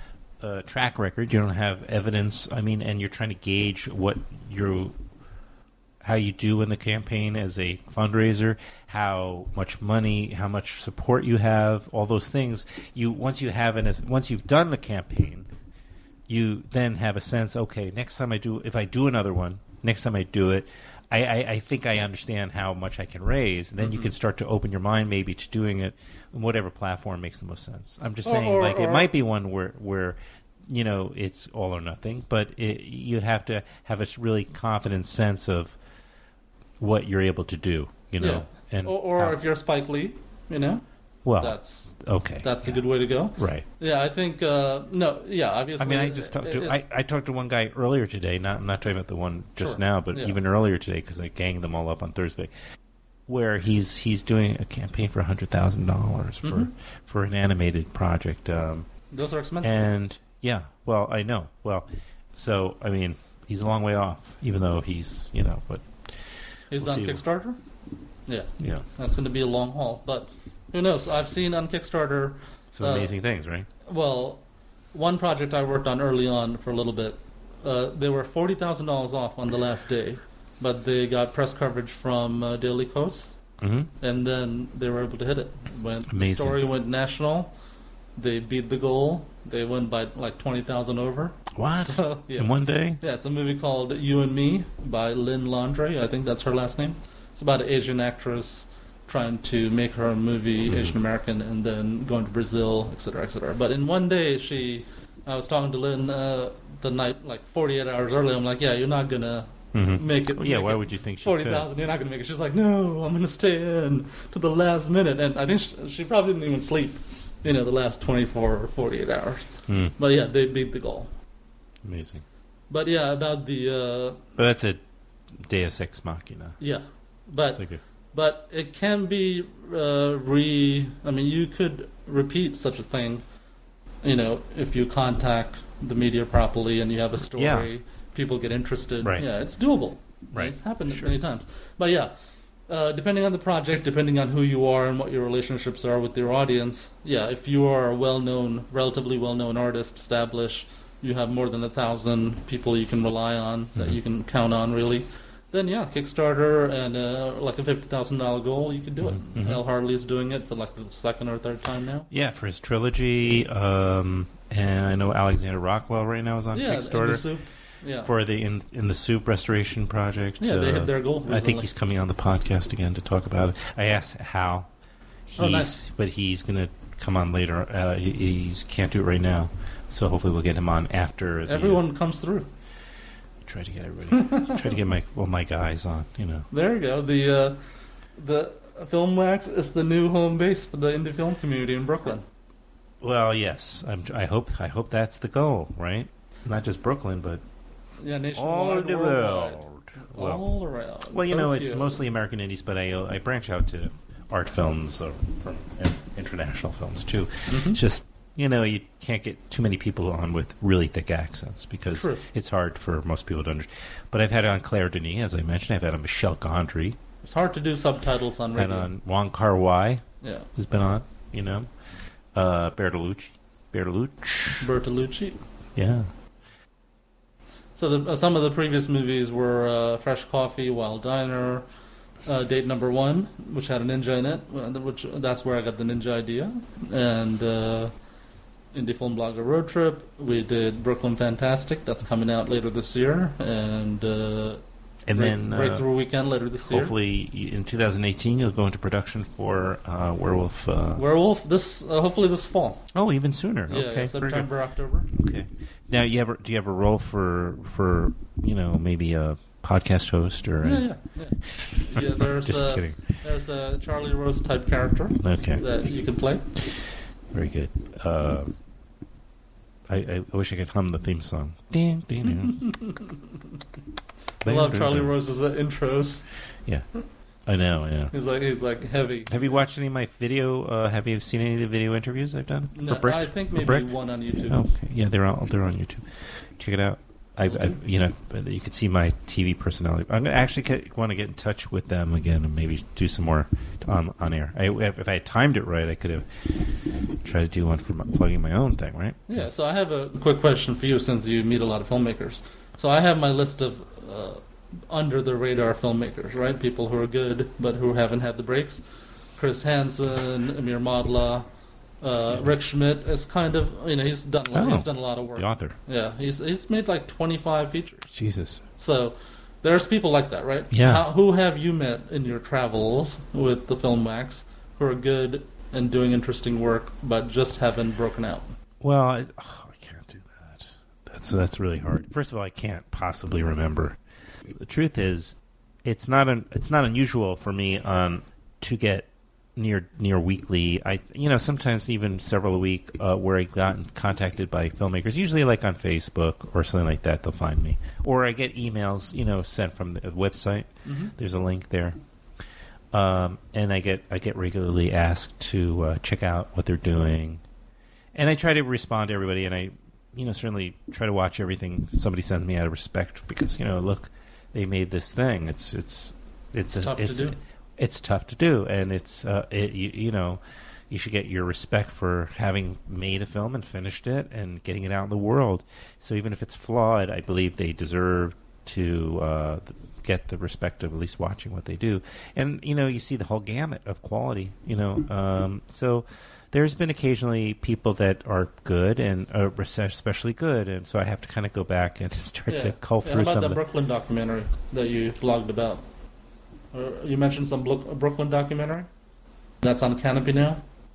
a track record, you don't have evidence. I mean, and you're trying to gauge what you how you do in the campaign as a fundraiser, how much money, how much support you have, all those things. You once you have an once you've done the campaign, you then have a sense. Okay, next time I do, if I do another one, next time I do it, I, I, I think I understand how much I can raise. And then you Mhm. can start to open your mind maybe to doing it on whatever platform makes the most sense. I'm just Or- saying, or- like it or- might be one where where you know it's all or nothing, but it, you have to have a really confident sense of what you're able to do. you know. Yeah. And or or how- if you're Spike Lee, you know, well, that's okay. That's a good way to go. Right. Yeah, I think uh, no. Yeah, obviously. I mean, I just talked to I, I talked to one guy earlier today. Not I'm not talking about the one just Sure. now, but Yeah. even earlier today because I ganged them all up on Thursday, where he's he's doing a campaign for a hundred thousand dollars for Mhm. for an animated project. Um, Those are expensive. And yeah, well, I know. Well, so I mean, he's a long way off, even though he's you know, but He's we'll on see. Kickstarter. Yeah, Yeah. That's going to be a long haul, but who knows? I've seen on Kickstarter some uh, amazing things, right? Well, one project I worked on early on for a little bit, uh, they were forty thousand dollars off on the last day, but they got press coverage from uh, Daily Kos, Mhm. and then they were able to hit it. When the Amazing. story went national, they beat the goal. They went by like twenty thousand over. What? So, yeah. In one day? Yeah, it's a movie called You and Me by Lynn Landry. I think that's her last name. It's about an Asian actress trying to make her movie Mm-hmm. Asian American and then going to Brazil, et cetera, et cetera. But in one day, she, I was talking to Lynn uh, the night, like forty-eight hours earlier. I'm like, yeah, you're not going to Mhm. make it. Well, yeah, make why it would you think she forty could? thousand? You're not going to make it. She's like, no, I'm going to stay in to the last minute. And I think she, she probably didn't even sleep, you know, the last twenty-four or forty-eight hours. Hmm. But yeah, they beat the goal. Amazing. But yeah, about the... Uh, But that's a Deus Ex Machina. Yeah, but It's like a- but it can be uh, re. I mean, you could repeat such a thing. You know, if you contact the media properly and you have a story, Yeah. people get interested. Right. Yeah, it's doable. Right. It's happened Sure. many times. But yeah, uh, depending on the project, depending on who you are and what your relationships are with your audience, yeah, if you are a well-known, relatively well-known artist, established, you have more than a thousand people you can rely on, that Mm-hmm. you can count on, really. Then yeah, Kickstarter and uh, like a fifty thousand dollar goal, you can do it. Mhm. Al Hartley's doing it for like the second or third time now. Yeah, for his trilogy, um, and I know Alexander Rockwell right now is on Yeah, In Kickstarter the Soup. Yeah. for the in in the Soup restoration project. Yeah, they hit Uh, their goal I think recently. he's coming on the podcast again to talk about it. I asked how, he's, Oh, nice. but he's going to come on later. Uh, he he's, can't do it right now, so hopefully we'll get him on after. The, Everyone comes through. Try to get everybody. try to get my well my guys on. You know. There you go. The uh, the Film Wax is the new home base for the indie film community in Brooklyn. Well, yes. I'm, I hope. I hope that's the goal, right? Not just Brooklyn, but Yeah, all nationwide, over the worldwide. world. Well, all around. Well, you know, it's Tokyo. mostly American indies, but I uh, I branch out to art films or from uh, international films too. Mhm. It's just you know you can't get too many people on with really thick accents because True. it's hard for most people to understand. But I've had on Claire Denis, as I mentioned. I've had on Michelle Gondry. It's hard to do subtitles on Had radio. on Wong Kar Wai. Yeah. Has been on. You know, uh, Bertolucci. Bertolucci. Bertolucci. Yeah. So the, uh, some of the previous movies were uh, Fresh Coffee, Wild Diner, uh, Date Number One, which had a ninja in it, uh, which that's where I got the ninja idea, and uh, Indie Film Blogger Road Trip. We did Brooklyn Fantastic, that's coming out later this year, and uh, And Break- then uh, Breakthrough Weekend later this year. hopefully in two thousand eighteen you'll go into production for uh, Werewolf. Uh, Werewolf this uh, hopefully this fall. Oh, even sooner. Yeah, Okay, yeah, very good. September, October. Okay. Now, you ever do you have a role for for you know maybe a podcast host or? Yeah, a, yeah, yeah. Yeah, there's Just uh, kidding. there's a Charlie Rose type character Okay. that you can play. Very good. Uh, I, I I wish I could hum the theme song. Ding, ding, ding. I love Charlie Rose's uh, intros. Yeah, I know. Yeah. He's like he's like heavy. Have you watched any of my video? Uh, have you seen any of the video interviews I've done No, for Brick? I think For maybe Brick? one on YouTube. Okay, yeah, they're on they're on YouTube. Check it out. I, I you know, you could see my T V personality. I'm gonna actually get, want to get in touch with them again and maybe do some more on on air. I, if I had timed it right, I could have tried to do one for my, plugging my own thing, right? Yeah, so I have a quick question for you since you meet a lot of filmmakers. So I have my list of uh, under the radar filmmakers, right? People who are good but who haven't had the breaks. Chris Hansen, Amir Madla, uh, Rick Schmidt is kind of you know he's done Oh, he's done a lot of work. the author. Yeah, he's he's made like twenty-five features. Jesus. So there's people like that, right? Yeah. How, who have you met in your travels with the Film Wax who are good and doing interesting work but just haven't broken out? Well, I, oh, I can't do that. That's that's really hard. First of all, I can't possibly remember. The truth is, it's not un, it's not unusual for me on to get near near weekly. I you know sometimes even several a week uh, where I got contacted by filmmakers. Usually like on Facebook or something like that. They'll find me, or I get emails you know sent from the website. Mm-hmm. There's a link there, um, and I get I get regularly asked to uh, check out what they're doing, and I try to respond to everybody. And I you know certainly try to watch everything somebody sends me out of respect because you know look. They made this thing. It's it's it's, It's a, tough it's to do. It's tough to do, and it's uh, it, you, you know you should get your respect for having made a film and finished it and getting it out in the world. So even if it's flawed, I believe they deserve to uh, get the respect of at least watching what they do. And you know you see the whole gamut of quality. You know, um, so. There's been occasionally people that are good and uh, especially good, and so I have to kind of go back and start Yeah. to cull Yeah, through how about some the of the Brooklyn documentary that you blogged about? Or you mentioned some Blo- Brooklyn documentary? That's on Canopy now?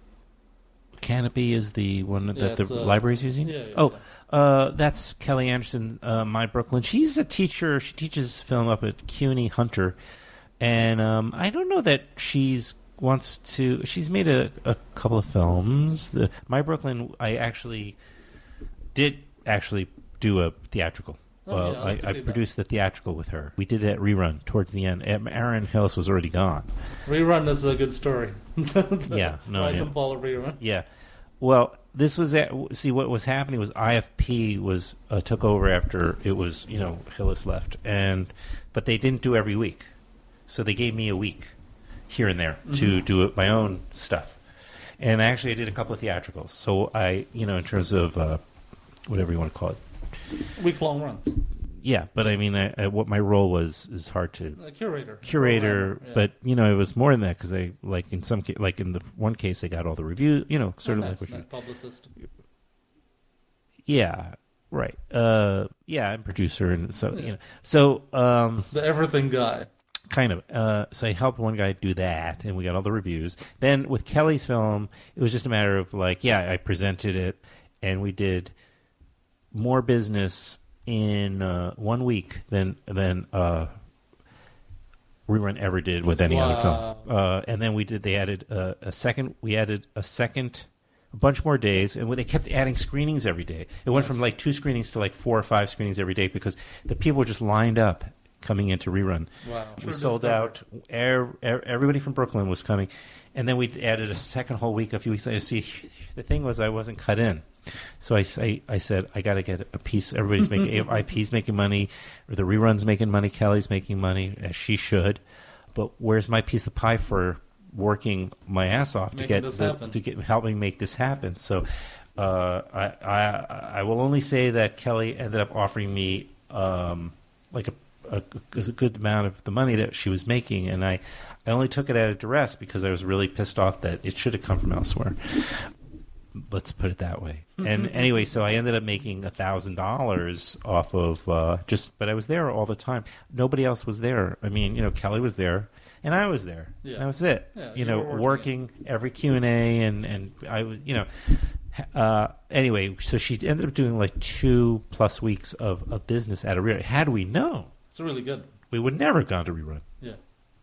Canopy is the one that Yeah, the it's, uh, library's using? yeah, yeah, oh, Uh, that's Kelly Anderson, uh, My Brooklyn. She's a teacher. She teaches film up at CUNY Hunter. And um, I don't know that she's wants to... She's made a, a couple of films. The, My Brooklyn, I actually did actually do a theatrical. Oh, Well, yeah, I'd I, like to I see produced the theatrical with her. We did it at Rerun towards the end. Um, Aaron Hillis was already gone. Rerun is a good story. Yeah, no, Rise yeah. and fall of Rerun. Yeah. Well, this was at, see what was happening was I F P was uh, took over after it was you know Hillis left, and but they didn't do every week, so they gave me a week here and there to Mhm. do it, my own stuff, and actually I did a couple of theatricals. So I you know in terms of uh, whatever you want to call it, Week long runs. yeah. But I mean, I, I, what my role was is hard to A curator. curator, Programmer, yeah. but you know it was more than that because I like in some ca- like in the one case I got all the reviews, you know, sort Oh, of nice, like what you, nice publicist. yeah, right. Uh, yeah, I'm producer, and so you know, so um, The everything guy. kind of. Uh, so I helped one guy do that, and we got all the reviews. Then with Kelly's film, it was just a matter of like, yeah, I presented it, and we did more business in uh, one week than than uh, Rerun ever did with any other film. Wow. Uh, and then we did. They added uh, a second. We added a second. A bunch more days, and they kept adding screenings every day. It went from like two screenings to like four or five screenings every day because the people were just lined up coming into Rerun. Wow. We True sold discovery. out. Er, er, everybody from Brooklyn was coming, and then we added a second whole week a few weeks later. See, the thing was I wasn't cut in, so I, I, I said I got to get a piece. Everybody's making I P's making money, or the Rerun's making money. Kelly's making money as she should, but where's my piece of pie for working my ass off to Making get this the, happen. to get helping make this happen? So uh, I, I I will only say that Kelly ended up offering me um, like a, a, a good amount of the money that she was making, and I I only took it out of duress because I was really pissed off that it should have come from elsewhere. Let's put it that way. And anyway, so I ended up making a thousand dollars off of uh, just, but I was there all the time. Nobody else was there. I mean, you know, Kelly was there, and I was there. Yeah. That was it. Yeah, you you know, were working, working every Q and A, and and I, was, you know. Uh, anyway, so she ended up doing like two plus weeks of, of business at a Rerun. Had we known, It's really good. we would never have gone to Rerun. Yeah.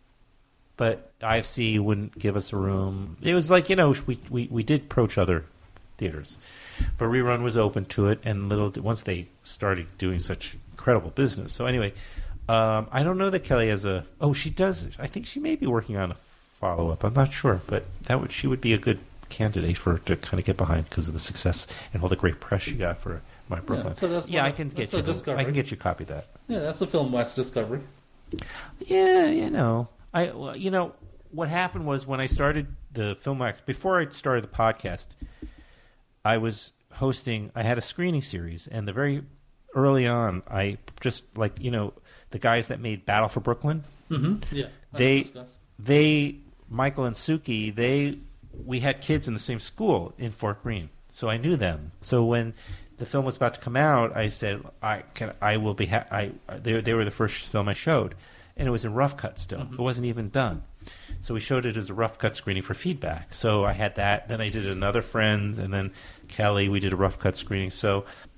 But I F C wouldn't give us a room. It was like, you know, we we, we did approach other theaters, but Rerun was open to it, and little once they started doing such incredible business. So anyway, um, I don't know that Kelly has a. Oh, she does. I think she may be working on a follow up. I'm not sure, but that would she would be a good candidate for to kind of get behind because of the success and all the great press she got for My Brooklyn. so that's yeah, one I of- can get that's a you. The, I discovery. can get you a copy of that. Yeah, that's a film wax discovery. Yeah, you know, I well, you know what happened was when I started the Film Wax before I started the podcast, I was hosting. I had a screening series, and the very early on, I just like you know the guys that made Battle for Brooklyn. Mm-hmm. Yeah, I they discuss. they Michael and Suki they we had kids in the same school in Fort Greene, so I knew them. So when the film was about to come out, I said, "I can, I will be." Ha- I they they were the first film I showed, and it was in rough cut still. Mm-hmm. It wasn't even done, so we showed it as a rough cut screening for feedback. So I had that. Then I did another Friends, and then Kelly. We did a rough cut screening. So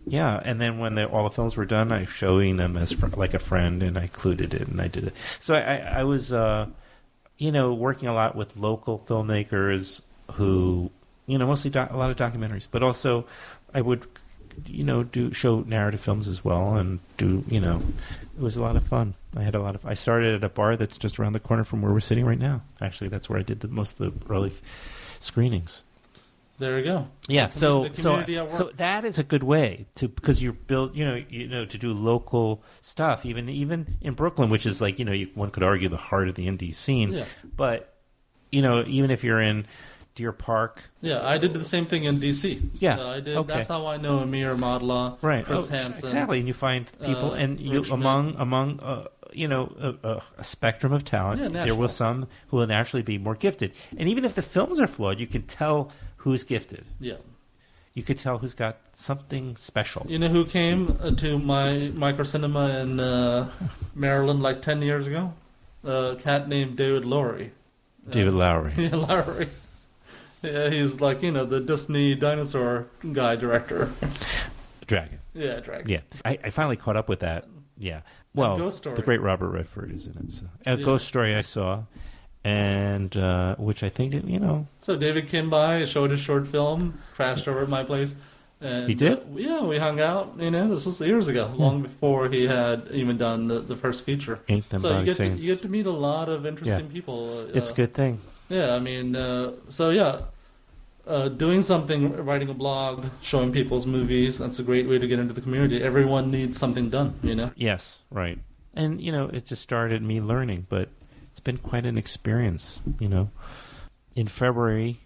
Yeah, and then when the, all the films were done, I was showing them as fr- like a friend, and I included it, and I did it. So I, I, I was, uh, you know, working a lot with local filmmakers who, you know, mostly doc- a lot of documentaries, but also I would, you know, do show narrative films as well, and do, you know, it was a lot of fun. I had a lot of. I started at a bar that's just around the corner from where we're sitting right now. Actually, that's where I did the most of the early f- screenings. There you go. Yeah, The so commu- the so community at work. so that is a good way to because you're built, you know, you know, to do local stuff. Even even in Brooklyn, which is like, you know, you, one could argue the heart of the indie scene. Yeah. But you know, even if you're in Deer Park, Yeah, I did the same thing in D C. Yeah, Uh, I did. okay. That's how I know Amir Madla, right? Chris oh, Hansen. exactly, and you find people, uh, and you Richmond. among among uh, you know a, a, a spectrum of talent. Yeah, there natural. will some who will naturally be more gifted, and even if the films are flawed, you can tell who's gifted. Yeah. You could tell who's got something special. You know who came uh, to my micro cinema in uh, Maryland like ten years ago? A cat named David Lowery. David Uh, Lowery. Yeah, Lowery. Yeah, he's like, you know, the Disney dinosaur guy director. Dragon. Yeah, Dragon. Yeah, I, I finally caught up with that. Yeah, well, Ghost Story. the great Robert Redford is in it. So. A Yeah. Ghost Story I saw, and uh, which I think you know. So David came by, showed his short film, crashed over at my place. And, He did? Uh, yeah, we hung out. You know, this was years ago, long before he had even done the, the first feature. Ain't Them so you Body get, to, Saints. you get to meet a lot of interesting Yeah. people. Uh, It's a good thing. Yeah, I mean, uh, so yeah, uh, doing something, writing a blog, showing people's movies, that's a great way to get into the community. Everyone needs something done, you know? Yes, right. And, you know, it just started me learning, but it's been quite an experience, you know. In February,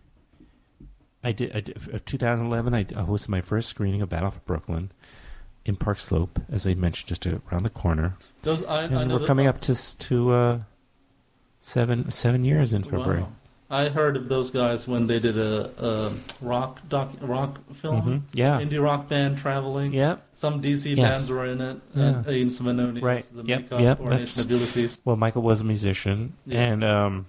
I did, I did of two thousand eleven, I hosted my first screening of Battle for Brooklyn in Park Slope, as I mentioned, just around the corner. Those, I, and I know we're that- coming up to s- to uh, seven seven years in February. Wow. I heard of those guys when they did a, a rock doc, rock film. Mhm, yeah. Indie rock band traveling. Yeah. Some D C Yes. bands were in it. Yeah. And Ian Simononi Right. was the Yep. makeup, Yep. or That's, Nathan Ulysses. well, Michael was a musician, Yeah. and um,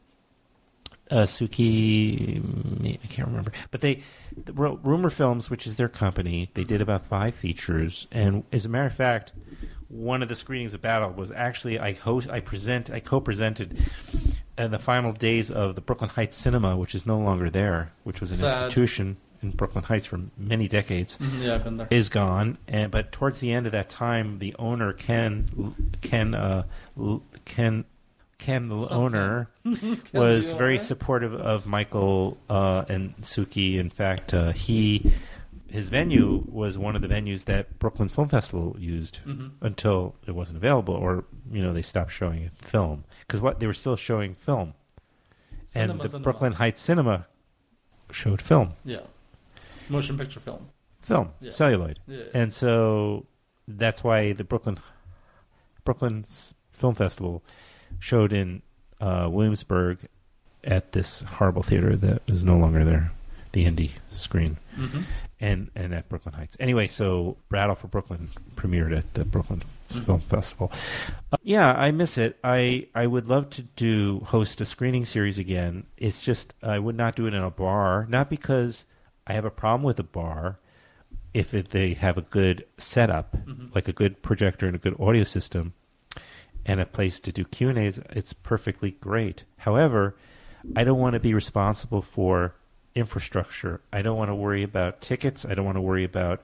uh, Suki, I can't remember, but they, the Ru- Rumor Films, which is their company, they did about five features, and as a matter of fact, one of the screenings of Battle was actually I host, I present, I co-presented in the final days of the Brooklyn Heights Cinema, which is no longer there, which was an Sad. institution in Brooklyn Heights for many decades, Mhm, yeah, I've been there. is gone. And but towards the end of that time, the owner Ken Ken uh, L- Ken Ken the Some owner Ken. Ken was the very owner. supportive of Michael uh, and Suki. In fact, uh, he his venue was one of the venues that Brooklyn Film Festival used Mhm. until it wasn't available, or you know they stopped showing it film because what they were still showing film, Cinema, and the cinema. Brooklyn Heights Cinema showed film. Yeah. Motion picture film. Film, Yeah. celluloid, Yeah. and so that's why the Brooklyn Brooklyn S- Film Festival showed in uh, Williamsburg at this horrible theater that is no longer there, the Indie Screen, Mhm. and and at Brooklyn Heights. Anyway, so Battle for Brooklyn premiered at the Brooklyn Mhm. Film Festival. Uh, yeah, I miss it. I I would love to do host a screening series again. It's just I would not do it in a bar, not because I have a problem with a bar if it, they have a good setup, Mhm. like a good projector and a good audio system, and a place to do Q and A's. It's perfectly great. However, I don't want to be responsible for infrastructure. I don't want to worry about tickets. I don't want to worry about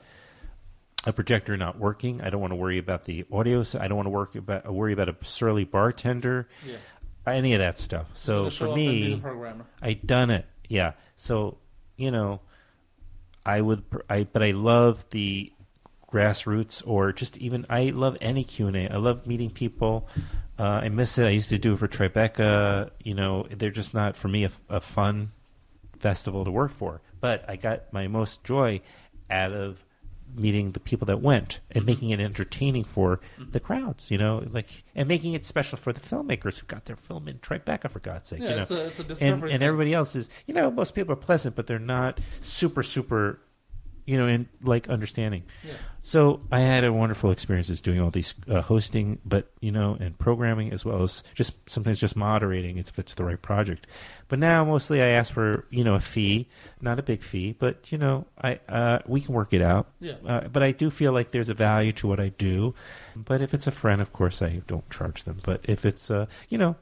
a projector not working. I don't want to worry about the audio. So I don't want to work about worry about a surly bartender. Yeah. Any of that stuff. So gonna show for up and be me, the programmer. I done it. Yeah. So you know, I would. pr- I but I love the grassroots, or just even I love any Q and A. I love meeting people. Uh, I miss it. I used to do it for Tribeca. You know, they're just not for me a, a fun festival to work for. But I got my most joy out of meeting the people that went and making it entertaining for the crowds, you know, like, and making it special for the filmmakers who got their film in Tribeca, for God's sake. Yeah, you know? it's a- it's a and, discovery and thing. everybody else is, you know, most people are pleasant, but they're not super, super you know, and like understanding. Yeah. So I had a wonderful experiences doing all these uh, hosting, but you know, and programming as well as just sometimes just moderating if it's the right project. But now mostly I ask for you know a fee, not a big fee, but you know I uh, we can work it out. Yeah. Uh, but I do feel like there's a value to what I do. But if it's a friend, of course I don't charge them. But if it's uh, you know,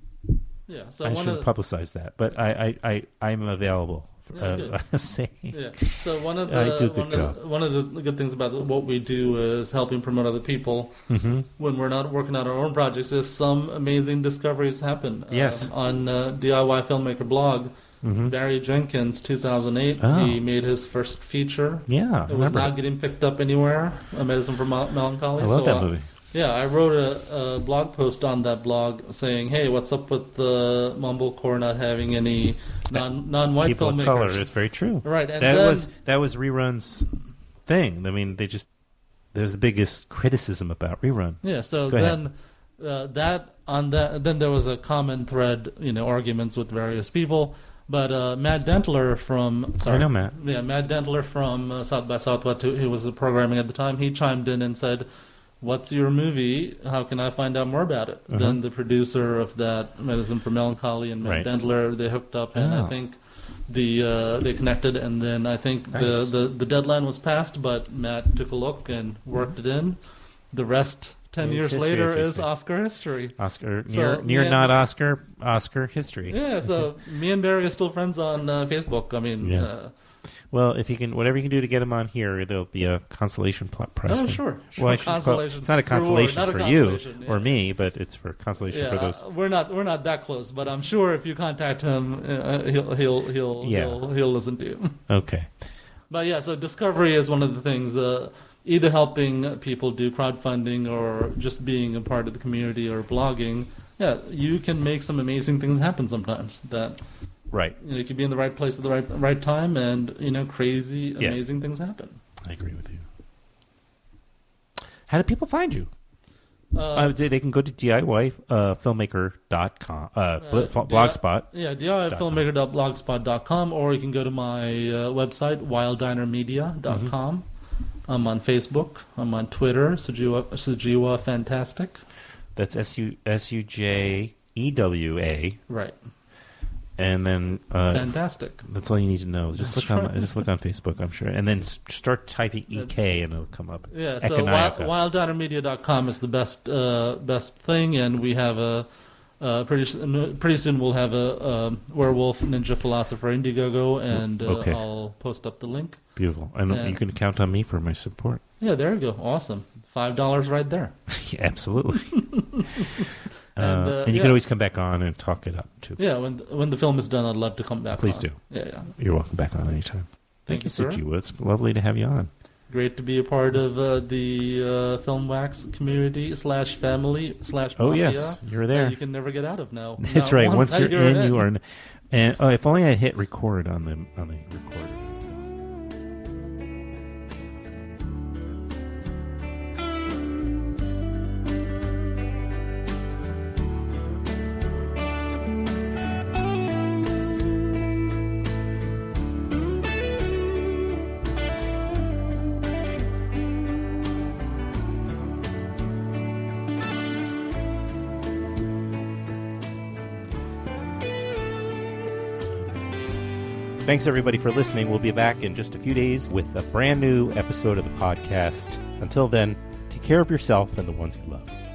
yeah, so I one shouldn't of the, publicize that. But I I, I I'm available. Yeah, Uh, good. I'm saying. Yeah. So one of I the do a good one, job. of the one of the good things about what we do is helping promote other people. Mhm. When we're not working on our own projects, is some amazing discoveries happen. Yes. Um, on uh, D I Y Filmmaker blog, Mhm. Barry Jenkins, two thousand eight, Oh. he made his first feature. Yeah, I it was remember not it. getting picked up anywhere. A Medicine for Mel- Melancholy. I love So, that uh, movie. Yeah, I wrote a, a blog post on that blog saying, "Hey, what's up with the Mumblecore not having any non non-white People filmmakers?" of color. It's very true. Right, and that then, was that was Rerun's thing. I mean, they just there's the biggest criticism about Rerun. Yeah, so Go then uh, that on that then there was a common thread, you know, arguments with various people. But uh, Matt Dentler from sorry, I know Matt. Yeah, Matt Dentler from uh, South by Southwest, who, who was programming at the time, he chimed in and said, "What's your movie? How can I find out more about it?" Uh-huh. Then the producer of that, Medicine for Melancholy, and Matt Right. Dentler, they hooked up, and Oh. I think the uh, they connected, and then I think Nice. the, the the deadline was passed, but Matt took a look and worked it in. The rest, ten It's years history, as later, we is say. Oscar history. Oscar So near me near and- not Oscar Oscar history. Yeah, so me and Barry are still friends on uh, Facebook. I mean, Yeah. uh, Well, if you can, whatever you can do to get him on here, there'll be a consolation pl- prize. Oh, for- sure, sure. Well, I should call- Consolation. it's not a Reward, consolation not a for consolation, you yeah. or me, but it's for consolation yeah, for those. uh, we're not we're not that close, but I'm sure if you contact him, uh, he'll he'll he'll Yeah. he'll, he'll listen to you. Okay. But yeah, so discovery is one of the things. Uh, either helping people do crowdfunding or just being a part of the community or blogging. Yeah, you can make some amazing things happen sometimes. That right, you know, you can be in the right place at the right right time, and you know, crazy, Yeah. amazing things happen. I agree with you. How do people find you? Uh, I would say they can go to D I Y filmmaker dot com, uh, Uh, blogspot. Yeah, D I Y filmmaker dot blogspot dot com, or you can go to my uh, website, wild diner media dot com. Mm-hmm. I'm on Facebook. I'm on Twitter, Sujiwa, Sujiwa Fantastic. That's S U S U J E W A. Right. And then uh, Fantastic. That's all you need to know. Just That's look on right. just look on Facebook, I'm sure, and then s- start typing E K, and it'll come up. Yeah, so Economica. wi- wild diner media dot com is the best uh, best thing, and we have a uh, pretty soon, pretty soon we'll have a, um werewolf ninja philosopher Indiegogo, and uh, Okay. I'll post up the link. Beautiful. And And- you can count on me for my support. Yeah, there you go. Awesome. Five dollars right there. Yeah, absolutely. And, uh, uh, and you yeah. can always come back on and talk it up too. Yeah, when when the film is done, I'd love to come back. Please on. do. Yeah, yeah. You're welcome back on anytime. Thank Thank, you, sir. you, Sujiwa. It's lovely to have you on. Great to be a part of uh, the uh, Film Wax community slash family slash Oh, mafia. yes, you're there. that you can never get out of now. That's Not right. Once that you're in, you are. In. And oh, if only I hit record on the on the recorder. Thanks, everybody, for listening. We'll be back in just a few days with a brand new episode of the podcast. Until then, take care of yourself and the ones you love.